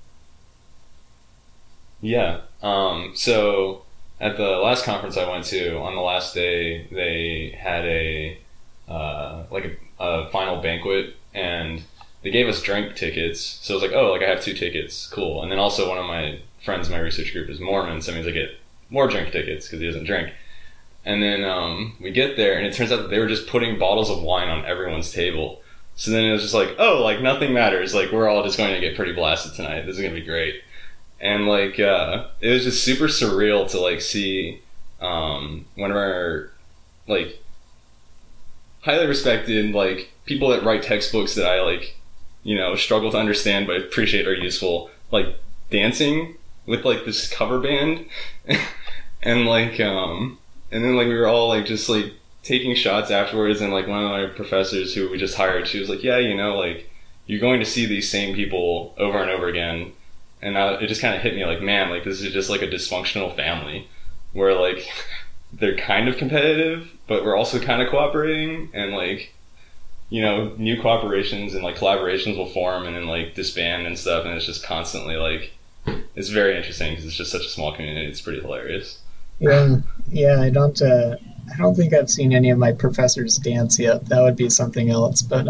Speaker 4: Yeah. So at the last conference I went to, on the last day, they had a final banquet, and they gave us drink tickets. So I was like, oh, like, I have 2 tickets. Cool. And then also one of my friends in my research group is Mormon, so that means I get more drink tickets because he doesn't drink. And then we get there, and it turns out that they were just putting bottles of wine on everyone's table. So then it was just like, oh, like, nothing matters. Like, we're all just going to get pretty blasted tonight. This is going to be great. And, like, it was just super surreal to, like, see one of our, like, highly respected, like, people that write textbooks that I, like, struggle to understand but appreciate are useful, like, dancing with, like, this cover band. And, like, and then, like, we were all, like, just, like, taking shots afterwards, and, like, one of my professors who we just hired, she was like, yeah, like, you're going to see these same people over and over again. And it just kind of hit me like, man, like, this is just like a dysfunctional family where, like, they're kind of competitive, but we're also kind of cooperating, and, like, new cooperations and, like, collaborations will form and then, like, disband and stuff, and it's just constantly, like, it's very interesting because it's just such a small community. It's pretty hilarious.
Speaker 1: Yeah, I don't think I've seen any of my professors dance yet. That would be something else, but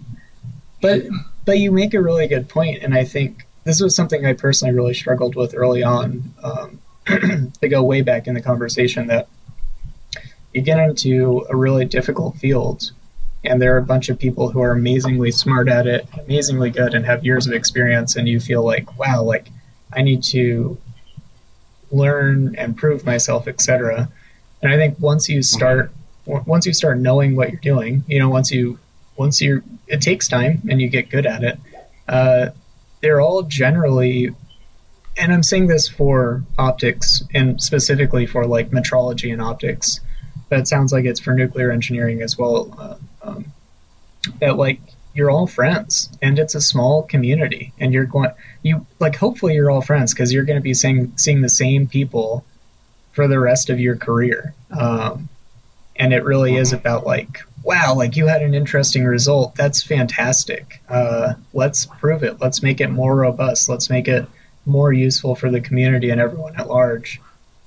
Speaker 1: you make a really good point, and I think this was something I personally really struggled with early on, to go way back in the conversation, that you get into a really difficult field, and there are a bunch of people who are amazingly smart at it, amazingly good, and have years of experience, and you feel like, wow, like, I need to learn and prove myself, etc. And I think once you start once you start knowing what you're doing, once you it takes time and you get good at it. Uh, they're all generally, and I'm saying this for optics and specifically for like metrology and optics, but it sounds like it's for nuclear engineering as well. That like you're all friends and it's a small community and you like hopefully you're all friends because you're going to be seeing the same people for the rest of your career. And it really is about like, wow, like you had an interesting result. That's fantastic. Let's prove it. Let's make it more robust. Let's make it more useful for the community and everyone at large.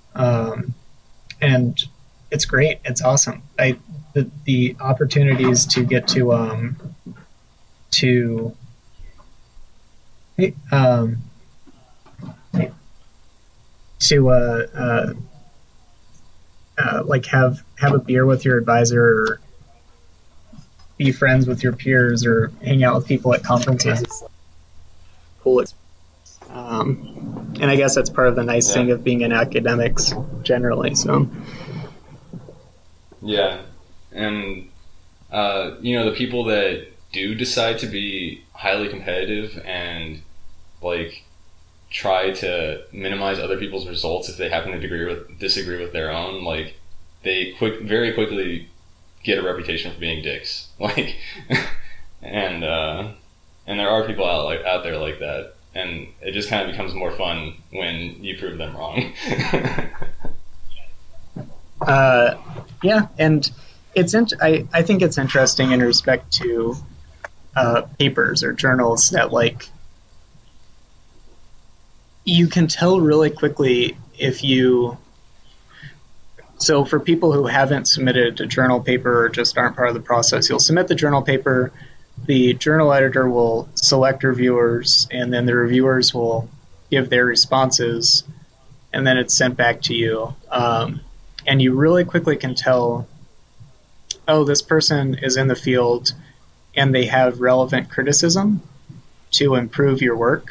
Speaker 1: And it's great. It's awesome. The opportunities to get to um, to like have a beer with your advisor or be friends with your peers or hang out with people at conferences. It's cool. And I guess that's part of the nice thing of being in academics generally. So
Speaker 4: Yeah, and the people that do decide to be highly competitive and like try to minimize other people's results if they happen to disagree with their own, like they very quickly get a reputation for being dicks. Like, and there are people out there like that, and it just kind of becomes more fun when you prove them wrong.
Speaker 1: Yeah, and I think it's interesting in respect to papers or journals that like you can tell really quickly if you. So for people who haven't submitted a journal paper or just aren't part of the process, you'll submit the journal paper. The journal editor will select reviewers, and then the reviewers will give their responses, and then it's sent back to you. And you really quickly can tell, oh, this person is in the field and they have relevant criticism to improve your work.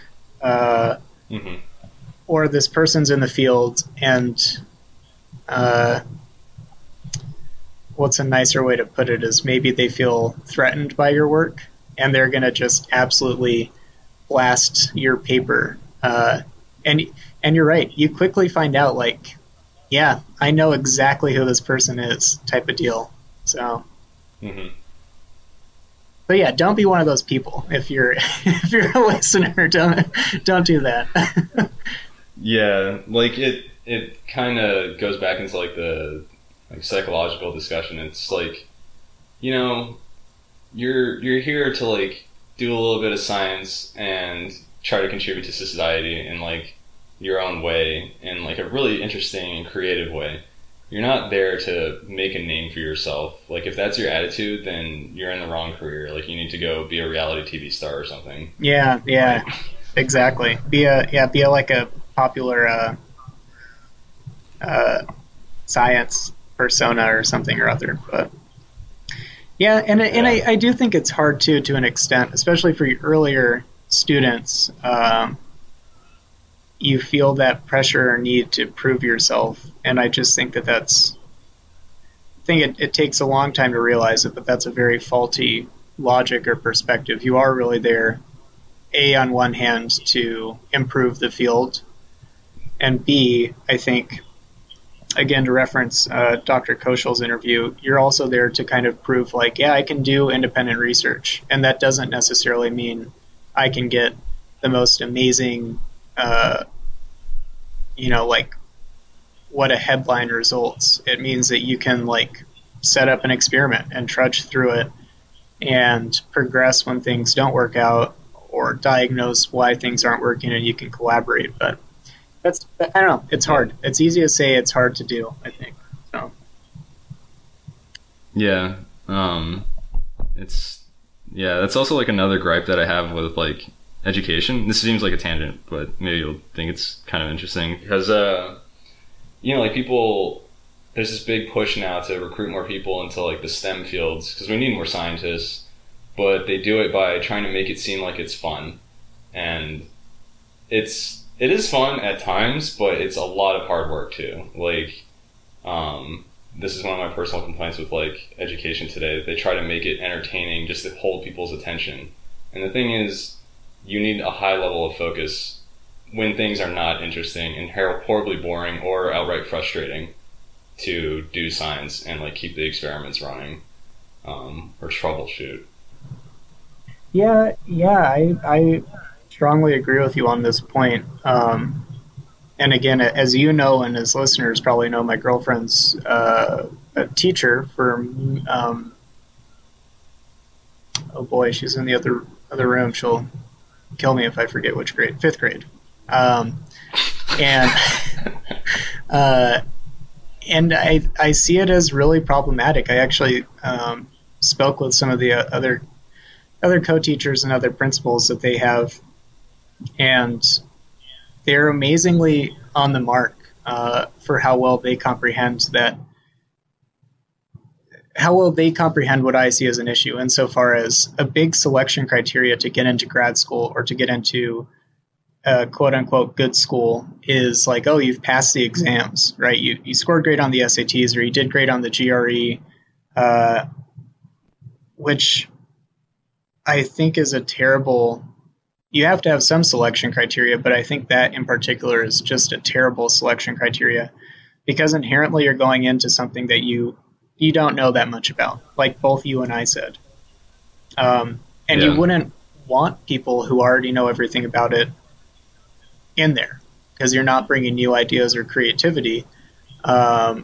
Speaker 1: Or this person's in the field and what's a nicer way to put it is maybe they feel threatened by your work and they're going to just absolutely blast your paper. And you're right. You quickly find out like, yeah, I know exactly who this person is type of deal. So, but yeah, don't be one of those people. If you're a listener, don't do that.
Speaker 4: Yeah, like it kind of goes back into like the psychological discussion. It's like, you're here to like do a little bit of science and try to contribute to society in like your own way, in like a really interesting and creative way. You're not there to make a name for yourself. Like if that's your attitude, then you're in the wrong career. Like you need to go be a reality TV star or something.
Speaker 1: Yeah, exactly. Be like a popular science persona or something or other. But yeah, and I do think it's hard too, to an extent, especially for your earlier students. You feel that pressure or need to prove yourself, and I just think it takes a long time to realize it, but that's a very faulty logic or perspective. You are really there, A, on one hand, to improve the field, and B, I think, again, to reference Dr. Koshal's interview, you're also there to kind of prove, like, yeah, I can do independent research, and that doesn't necessarily mean I can get the most amazing like what a headline results. It means that you can like set up an experiment and trudge through it and progress when things don't work out or diagnose why things aren't working, and you can collaborate. But I don't know, it's hard. It's easy to say, it's hard to do, I think. So
Speaker 4: that's also like another gripe that I have with like education. This seems like a tangent, but maybe you'll think it's kind of interesting because like people, there's this big push now to recruit more people into like the STEM fields because we need more scientists, but they do it by trying to make it seem like it's fun, and it is fun at times, but it's a lot of hard work too. Like this is one of my personal complaints with like education today. They try to make it entertaining just to hold people's attention. And the thing is, you need a high level of focus when things are not interesting and horribly boring or outright frustrating to do science and like keep the experiments running, or troubleshoot.
Speaker 1: I strongly agree with you on this point. And again, as you know, and as listeners probably know, my girlfriend's a teacher for. Oh boy, she's in the other room. She'll kill me if I forget which grade. Fifth grade. And and I see it as really problematic. I actually spoke with some of the other co-teachers and other principals that they have, and they're amazingly on the mark for how well they comprehend what I see as an issue, insofar as a big selection criteria to get into grad school or to get into quote unquote good school is like, oh, you've passed the exams, right? You scored great on the SATs, or you did great on the GRE, which I think is a terrible. You have to have some selection criteria, but I think that in particular is just a terrible selection criteria, because inherently you're going into something that you don't know that much about, like both you and I said. And you wouldn't want people who already know everything about it in there, because you're not bringing new ideas or creativity. And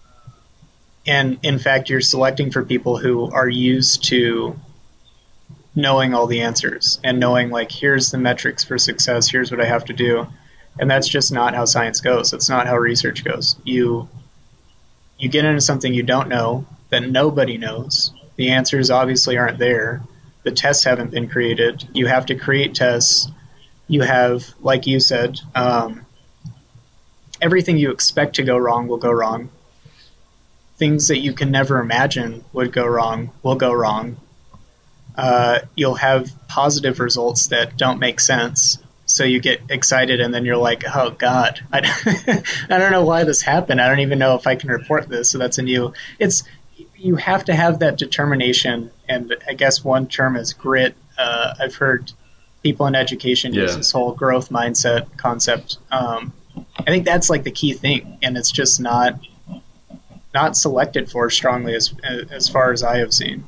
Speaker 1: in fact, you're selecting for people who are used to knowing all the answers and knowing, like, here's the metrics for success, here's what I have to do. And that's just not how science goes. It's not how research goes. You get into something you don't know, that nobody knows. The answers obviously aren't there. The tests haven't been created. You have to create tests. You have, like you said, everything you expect to go wrong will go wrong. Things that you can never imagine would go wrong will go wrong. You'll have positive results that don't make sense. So you get excited, and then you're like, oh, God, I don't know why this happened. I don't even know if I can report this. So that's you have to have that determination. And I guess one term is grit. I've heard people in education use this whole growth mindset concept. I think that's like the key thing. And it's just not selected for strongly as far as I have seen.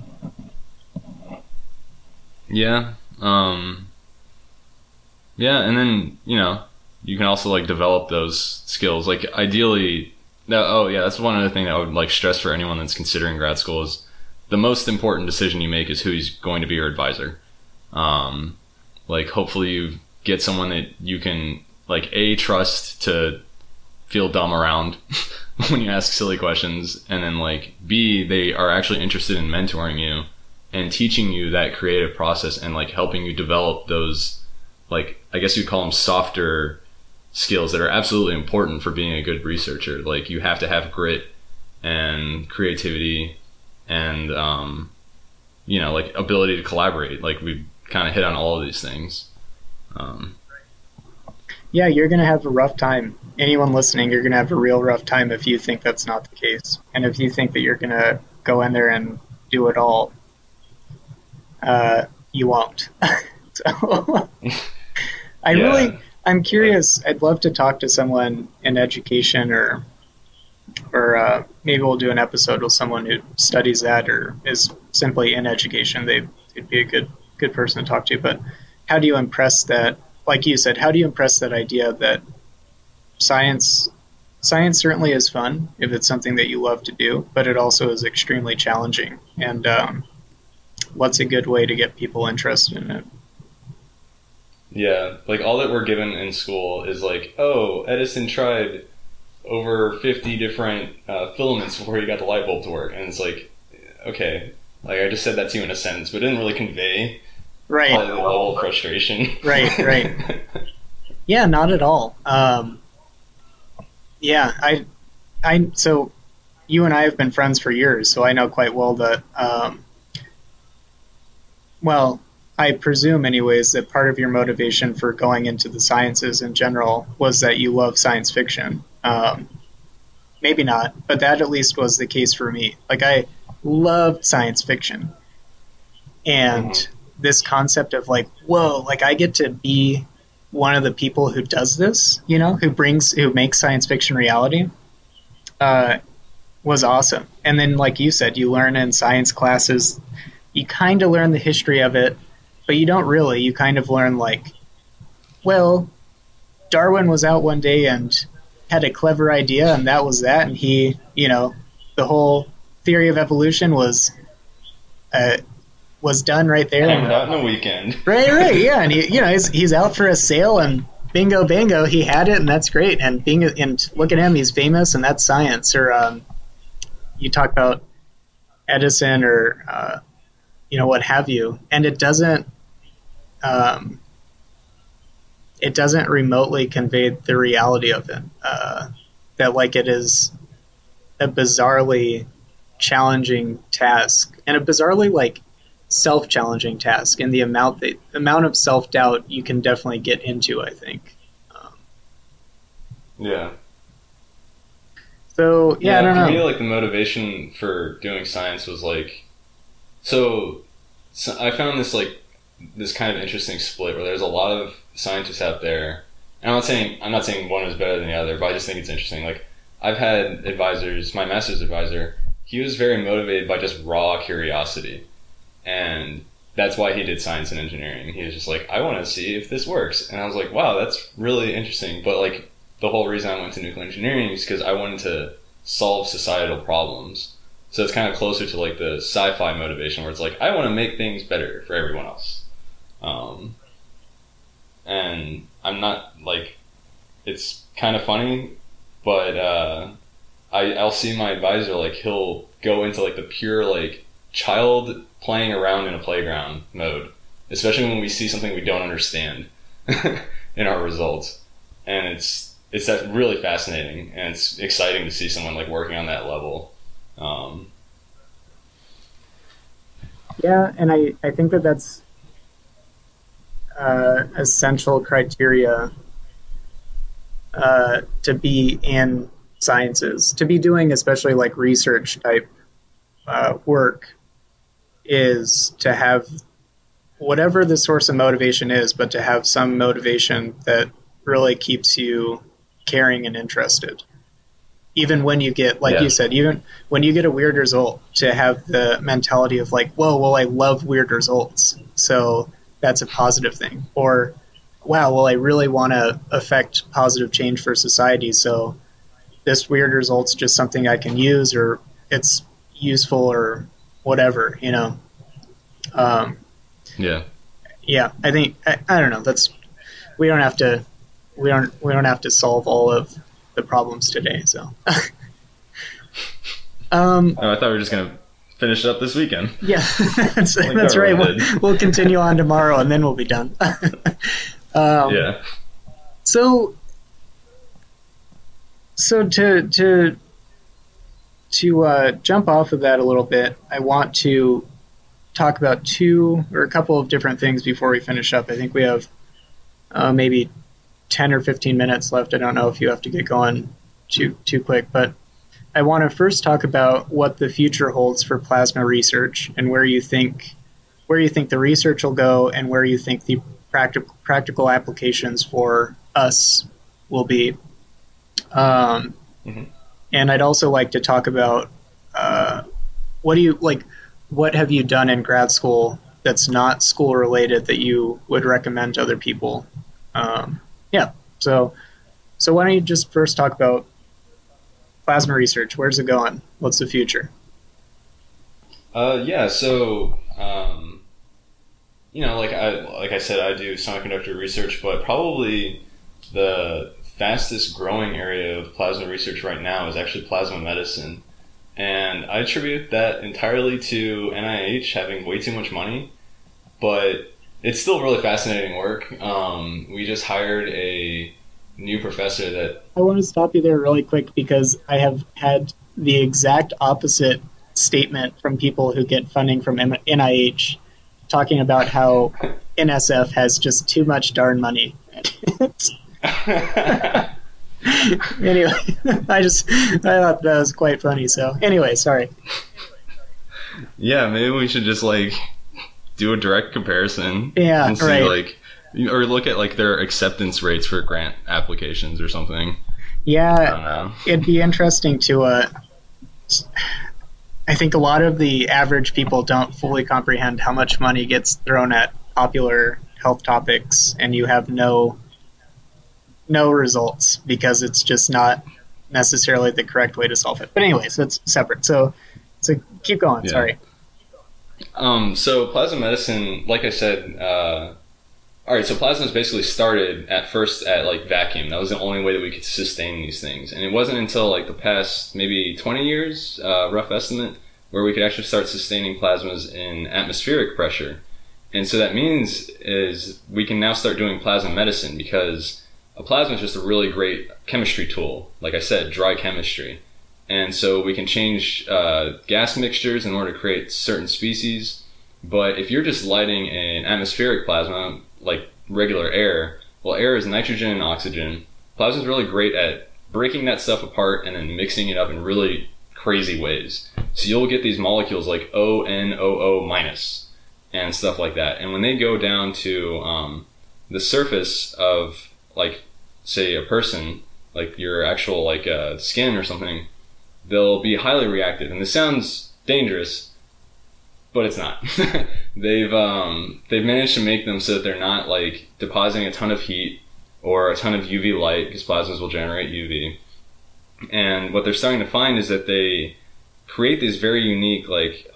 Speaker 4: Yeah. Yeah, and then, you can also like develop those skills. Like ideally, that's one other thing that I would like stress for anyone that's considering grad school is the most important decision you make is who's going to be your advisor. Like hopefully you get someone that you can like trust to feel dumb around when you ask silly questions, and then like B, they are actually interested in mentoring you and teaching you that creative process and like helping you develop those, like, I guess you'd call them softer skills that are absolutely important for being a good researcher. Like you have to have grit and creativity and, like ability to collaborate. Like we kind of hit on all of these things.
Speaker 1: Yeah, you're going to have a rough time. Anyone listening, you're going to have a real rough time if you think that's not the case. And if you think that you're going to go in there and do it all, you won't. So I'm curious. I'd love to talk to someone in education, or maybe we'll do an episode with someone who studies that or is simply in education. They'd be a good person to talk to. But how do you impress that? Like you said, how do you impress that idea that science certainly is fun if it's something that you love to do, but it also is extremely challenging. And what's a good way to get people interested in it?
Speaker 4: Yeah, like all that we're given in school is like, oh, Edison tried over 50 different filaments before he got the light bulb to work. And it's like, okay, like I just said that to you in a sentence, but it didn't really convey the level of frustration.
Speaker 1: Right. Yeah, not at all. So you and I have been friends for years, so I know quite well that, I presume anyways that part of your motivation for going into the sciences in general was that you love science fiction. maybe not, but that at least was the case for me. Like, I loved science fiction. And this concept of like, whoa, like I get to be one of the people who does this, who makes science fiction reality, was awesome. And then, like you said, you learn in science classes, you kind of learn the history of it, but you don't really. You kind of learn like, well, Darwin was out one day and had a clever idea, and that was that. And he, the whole theory of evolution was done right there.
Speaker 4: Hammered out in a weekend.
Speaker 1: Right, yeah. And he's out for a sail, and bingo, bango, he had it, and that's great. And look at him, he's famous, and that's science. Or you talk about Edison, or what have you, and it doesn't remotely convey the reality of it. That like it is a bizarrely challenging task, and a bizarrely like self-challenging task, and the amount of self-doubt you can definitely get into, I think.
Speaker 4: Yeah.
Speaker 1: So I don't know.
Speaker 4: For me, like the motivation for doing science was like, so I found this kind of interesting split where there's a lot of scientists out there, and I'm not saying one is better than the other, but I just think it's interesting. Like, I've had advisors, my master's advisor, he was very motivated by just raw curiosity. And that's why he did science and engineering. He was just like, I want to see if this works. And I was like, wow, that's really interesting. But like, the whole reason I went to nuclear engineering is because I wanted to solve societal problems. So it's kind of closer to like the sci-fi motivation where it's like, I want to make things better for everyone else. And I'm not like, it's kind of funny, but I'll see my advisor, like he'll go into like the pure like child playing around in a playground mode, especially when we see something we don't understand in our results. And it's that really fascinating, and it's exciting to see someone like working on that level.
Speaker 1: Yeah, and I think that's essential criteria to be in sciences, to be doing especially like research type work, is to have whatever the source of motivation is, but to have some motivation that really keeps you caring and interested. Even when you get, like you said, even when you get a weird result, to have the mentality of like, whoa, well, I love weird results, so that's a positive thing. Or, wow, well, I really want to affect positive change for society, so this weird result's just something I can use, or it's useful, or whatever, Yeah, I think I don't know. We don't have to solve all of the problems today. So,
Speaker 4: I thought we were just gonna finish it up this weekend.
Speaker 1: Yeah, that's right. We'll continue on tomorrow, and then we'll be done.
Speaker 4: Yeah.
Speaker 1: So to jump off of that a little bit, I want to talk about a couple of different things before we finish up. I think we have maybe 10 or 15 minutes left. I don't know if you have to get going too quick, but I want to first talk about what the future holds for plasma research, and where you think the research will go, and where you think the practical applications for us will be. And I'd also like to talk about what have you done in grad school that's not school related that you would recommend to other people? So why don't you just first talk about plasma research? Where's it going? What's the future?
Speaker 4: Like I said, I do semiconductor research, but probably the fastest growing area of plasma research right now is actually plasma medicine. And I attribute that entirely to NIH having way too much money, but it's still really fascinating work. We just hired a new professor that... I want to stop you there really quick, because I have had the exact opposite statement from people who get funding from NIH, talking about how NSF has just too much darn money.
Speaker 1: Anyway, I thought that was quite funny. So anyway, sorry.
Speaker 4: Yeah, maybe we should just like do a direct comparison.
Speaker 1: Yeah,
Speaker 4: and see
Speaker 1: right.
Speaker 4: like, or look at like their acceptance rates for grant applications or something. I
Speaker 1: Yeah,
Speaker 4: don't know.
Speaker 1: it'd be interesting to. I think a lot of the average people don't fully comprehend how much money gets thrown at popular health topics, and you have no results because it's just not necessarily the correct way to solve it. But anyways, that's separate. So keep going.
Speaker 4: Yeah.
Speaker 1: Sorry.
Speaker 4: So plasma medicine, like I said, all right. So plasma basically started at first at like vacuum. That was the only way that we could sustain these things, and it wasn't until like the past maybe 20 years, rough estimate, where we could actually start sustaining plasmas in atmospheric pressure. And so that means is we can now start doing plasma medicine because a plasma is just a really great chemistry tool. Like I said, dry chemistry. And so we can change gas mixtures in order to create certain species. But if you're just lighting an atmospheric plasma, like regular air, well, air is nitrogen and oxygen. Plasma is really great at breaking that stuff apart and then mixing it up in really crazy ways. So you'll get these molecules like ONOO minus and stuff like that. And when they go down to the surface of, like, say, a person, like your actual like skin or something, they'll be highly reactive. And this sounds dangerous, but it's not. They've managed to make them so that they're not like depositing a ton of heat or a ton of UV light, because plasmas will generate UV. And what they're starting to find is that they create these very unique like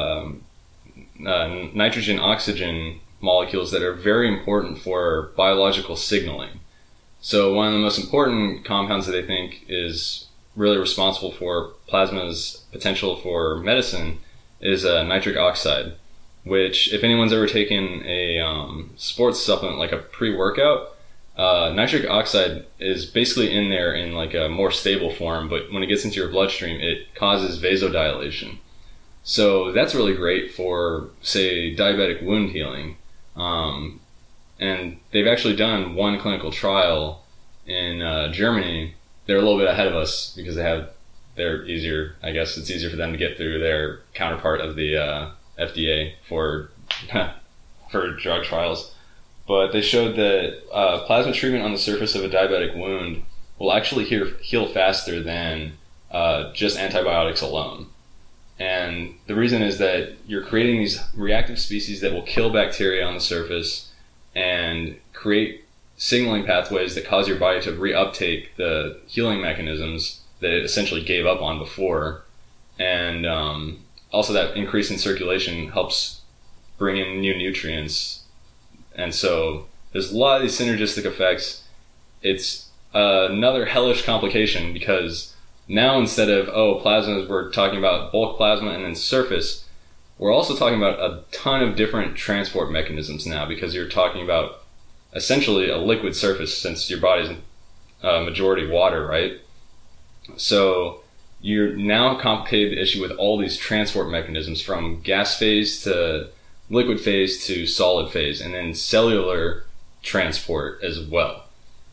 Speaker 4: nitrogen oxygen molecules that are very important for biological signaling. So one of the most important compounds that they think is really responsible for plasma's potential for medicine is nitric oxide, which if anyone's ever taken a sports supplement like a pre-workout, nitric oxide is basically in there in like a more stable form, but when it gets into your bloodstream, it causes vasodilation. So that's really great for, say, diabetic wound healing. And they've actually done one clinical trial in Germany. They're a little bit ahead of us because they're easier. I guess it's easier for them to get through their counterpart of the FDA for for drug trials. But they showed that plasma treatment on the surface of a diabetic wound will actually heal faster than just antibiotics alone. And the reason is that you're creating these reactive species that will kill bacteria on the surface and create signaling pathways that cause your body to reuptake the healing mechanisms that it essentially gave up on before. And also that increase in circulation helps bring in new nutrients. And so there's a lot of these synergistic effects. It's another hellish complication because now instead of, plasmas, we're talking about bulk plasma and then surface, we're also talking about a ton of different transport mechanisms now, because you're talking about essentially a liquid surface since your body's majority water, right? So you're now complicated the issue with all these transport mechanisms from gas phase to liquid phase to solid phase, and then cellular transport as well.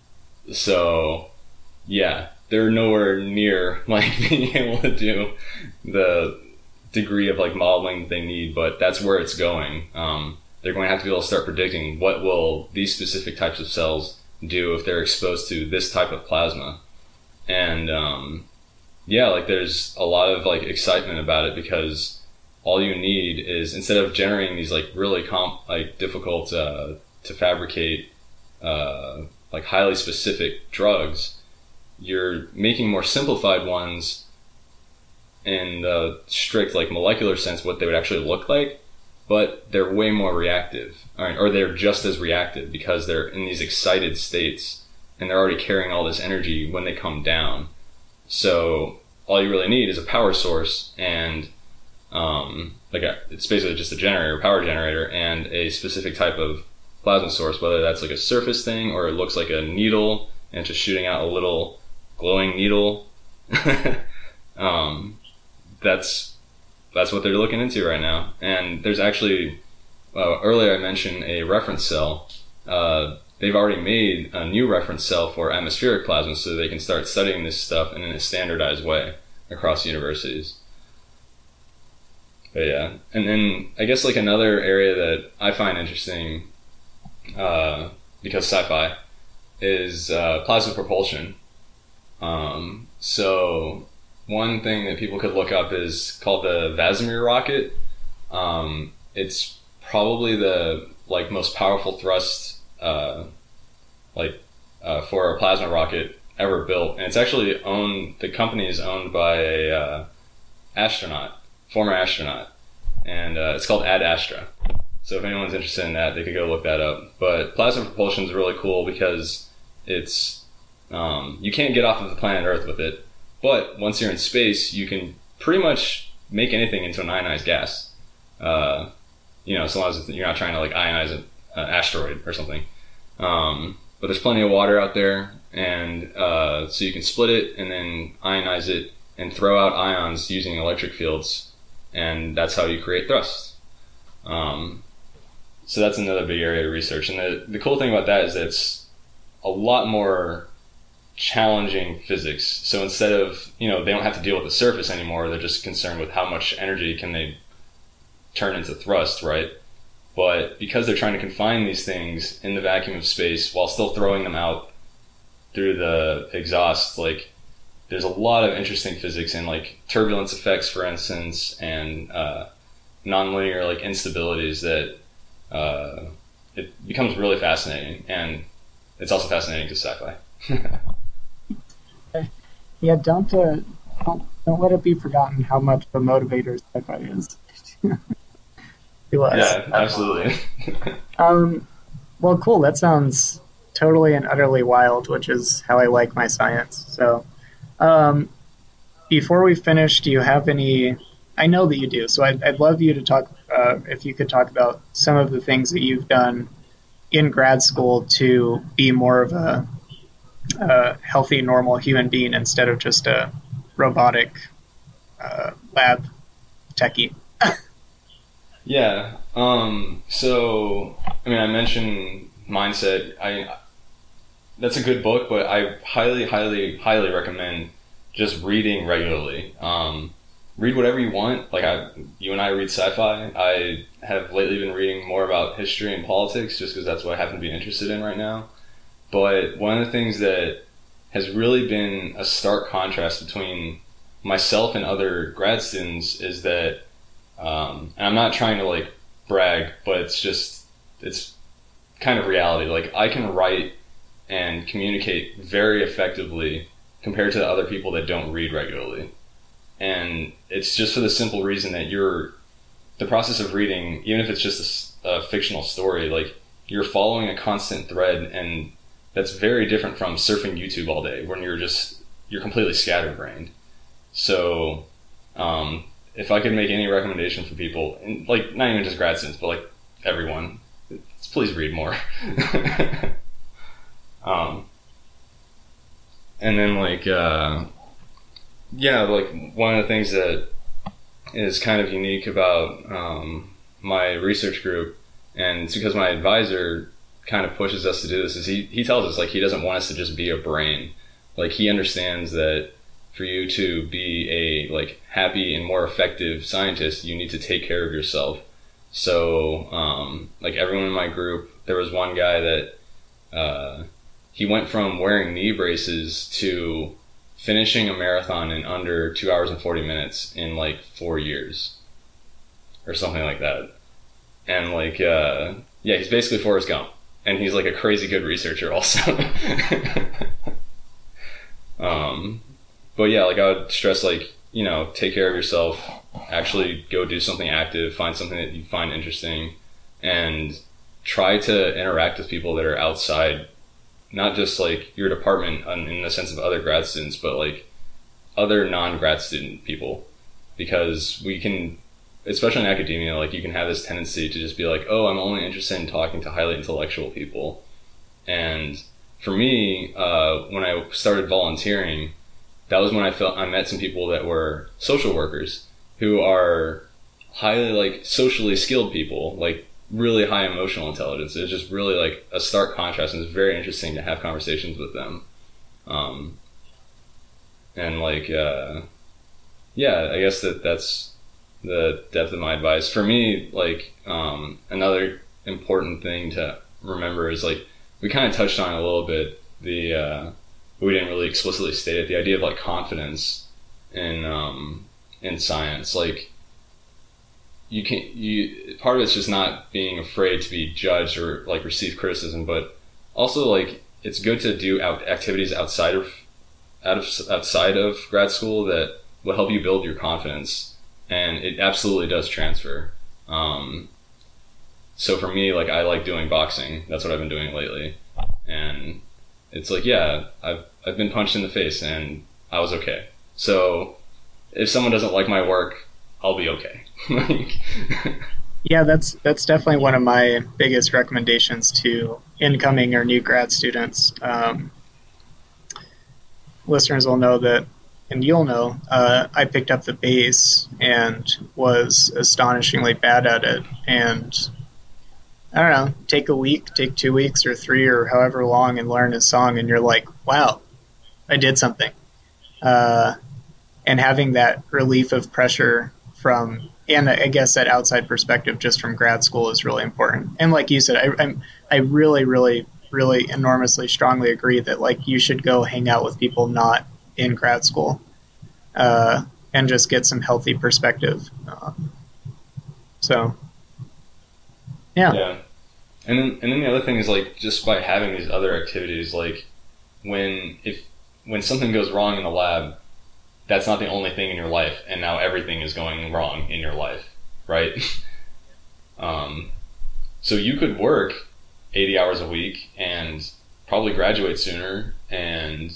Speaker 4: So yeah, they're nowhere near like being able to do the degree of like modeling they need, but that's where it's going. They're going to have to be able to start predicting what will these specific types of cells do if they're exposed to this type of plasma. And like there's a lot of like excitement about it, because all you need is, instead of generating these like really difficult to fabricate like highly specific drugs, you're making more simplified ones in the strict like molecular sense, what they would actually look like, but they're way more reactive, or they're just as reactive because they're in these excited states and they're already carrying all this energy when they come down. So all you really need is a power source and it's basically just a generator, power generator, and a specific type of plasma source, whether that's like a surface thing or it looks like a needle and just shooting out a little glowing needle. That's what they're looking into right now. And there's actually, earlier I mentioned a reference cell. they've already made a new reference cell for atmospheric plasma so they can start studying this stuff in a standardized way across universities. But yeah, and then I guess like another area that I find interesting, because sci-fi, is plasma propulsion. So one thing that people could look up is called the Vasimir rocket. It's probably the like most powerful thrust for a plasma rocket ever built, and it's actually owned. The company is owned by a former astronaut, and it's called Ad Astra. So if anyone's interested in that, they could go look that up. But plasma propulsion is really cool because it's you can't get off of the planet Earth with it, but once you're in space, you can pretty much make anything into an ionized gas. As long as you're not trying to like ionize an asteroid or something. But there's plenty of water out there, and so you can split it and then ionize it and throw out ions using electric fields, and that's how you create thrust. So that's another big area of research. And the cool thing about that is that it's a lot more challenging physics. So instead of, they don't have to deal with the surface anymore, they're just concerned with how much energy can they turn into thrust, right? But because they're trying to confine these things in the vacuum of space while still throwing them out through the exhaust, like there's a lot of interesting physics in like turbulence effects, for instance, and nonlinear like instabilities that it becomes really fascinating, and it's also fascinating to sci-fi.
Speaker 1: Yeah, don't let it be forgotten how much of a motivator sci-fi is. To us.
Speaker 4: Yeah, absolutely.
Speaker 1: Well, cool. That sounds totally and utterly wild, which is how I like my science. So, before we finish, do you have any? I know that you do. So I'd love you to talk. If you could talk about some of the things that you've done in grad school to be more of a healthy, normal human being instead of just a robotic lab techie.
Speaker 4: Yeah. So, I mentioned Mindset. That's a good book, but I highly, highly, highly recommend just reading regularly. Read whatever you want. Like you and I read sci-fi. I have lately been reading more about history and politics just because that's what I happen to be interested in right now. But one of the things that has really been a stark contrast between myself and other grad students is that, and I'm not trying to like brag, but it's kind of reality. Like I can write and communicate very effectively compared to the other people that don't read regularly. And it's just for the simple reason that the process of reading, even if it's just a fictional story, like you're following a constant thread, and that's very different from surfing YouTube all day when you're completely scatterbrained. So, if I could make any recommendation for people, and like not even just grad students, but like everyone, please read more. And then like one of the things that is kind of unique about my research group, and it's because my advisor kind of pushes us to do this, is he tells us like he doesn't want us to just be a brain. Like he understands that for you to be a like happy and more effective scientist, you need to take care of yourself. So like everyone in my group, there was one guy that he went from wearing knee braces to finishing a marathon in under 2 hours and 40 minutes in like 4 years or something like that. And like he's basically Forrest Gump, and he's like a crazy good researcher also. But yeah, like I would stress like, take care of yourself, actually go do something active, find something that you find interesting, and try to interact with people that are outside, not just like your department in the sense of other grad students, but like other non-grad student people. Because we can, especially in academia, like you can have this tendency to just be like, oh, I'm only interested in talking to highly intellectual people. And for me, when I started volunteering, that was when I met some people that were social workers who are highly like socially skilled people. Like really high emotional intelligence. It's just really like a stark contrast, and it's very interesting to have conversations with them. And like, yeah, I guess that's the depth of my advice. For me, like, another important thing to remember is like, we kind of touched on it a little bit, we didn't really explicitly state it, the idea of like confidence in science. Like, part of it's just not being afraid to be judged or like receive criticism, but also like it's good to do activities outside of grad school that will help you build your confidence, and it absolutely does transfer. So for me, like, I like doing boxing. That's what I've been doing lately, and it's like, yeah, I've been punched in the face and I was okay. So if someone doesn't like my work, I'll be okay.
Speaker 1: Yeah, that's definitely one of my biggest recommendations to incoming or new grad students. Listeners will know that, and you'll know, I picked up the bass and was astonishingly bad at it. And I don't know, take a week, take 2 weeks or 3 or however long and learn a song, and you're like, wow, I did something. And having that relief of pressure from, and I guess that outside perspective just from grad school is really important. And like you said, I really, really, really enormously strongly agree that like you should go hang out with people not in grad school, and just get some healthy perspective. So, yeah.
Speaker 4: Yeah. And then the other thing is like, just by having these other activities, like when something goes wrong in the lab, that's not the only thing in your life, and now everything is going wrong in your life, right? So you could work 80 hours a week and probably graduate sooner and,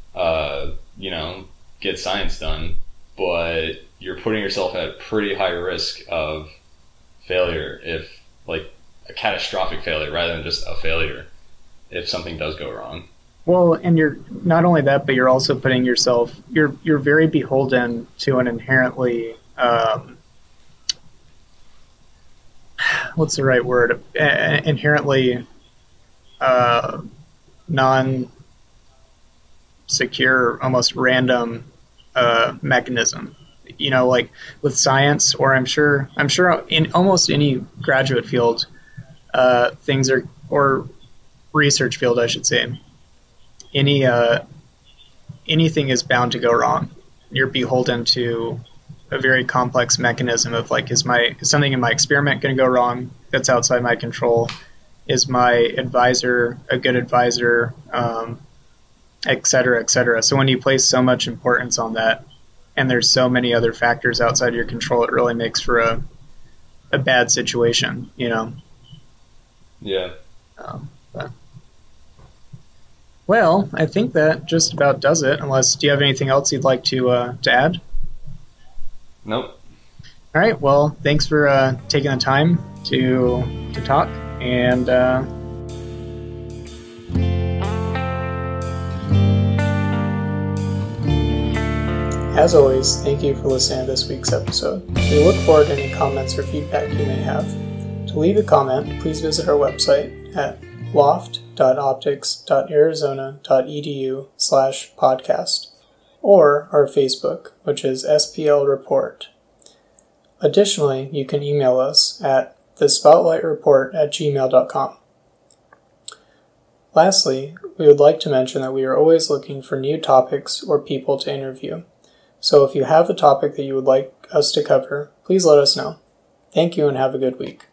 Speaker 4: get science done, but you're putting yourself at pretty high risk of failure, if like a catastrophic failure rather than just a failure, if something does go wrong.
Speaker 1: Well, and you're not only that, but you're also putting yourself, you're very beholden to an inherently, what's the right word? Inherently non-secure, almost random mechanism. Like with science, or I'm sure in almost any graduate field, things are, or research field, I should say, anything is bound to go wrong. You're beholden to a very complex mechanism of like, is something in my experiment going to go wrong that's outside my control? Is my advisor a good advisor? Et cetera, et cetera. So when you place so much importance on that, and there's so many other factors outside your control, it really makes for a bad situation,
Speaker 4: Yeah.
Speaker 1: Well, I think that just about does it. Unless, do you have anything else you'd like to add?
Speaker 4: Nope.
Speaker 1: All right. Well, thanks for taking the time to talk, and as always, thank you for listening to this week's episode. We look forward to any comments or feedback you may have. To leave a comment, please visit our website at loft.optics.arizona.edu/podcast, or our Facebook, which is SPL Report. Additionally, you can email us at thespotlightreport@gmail.com. Lastly, we would like to mention that we are always looking for new topics or people to interview. So if you have a topic that you would like us to cover, please let us know. Thank you and have a good week.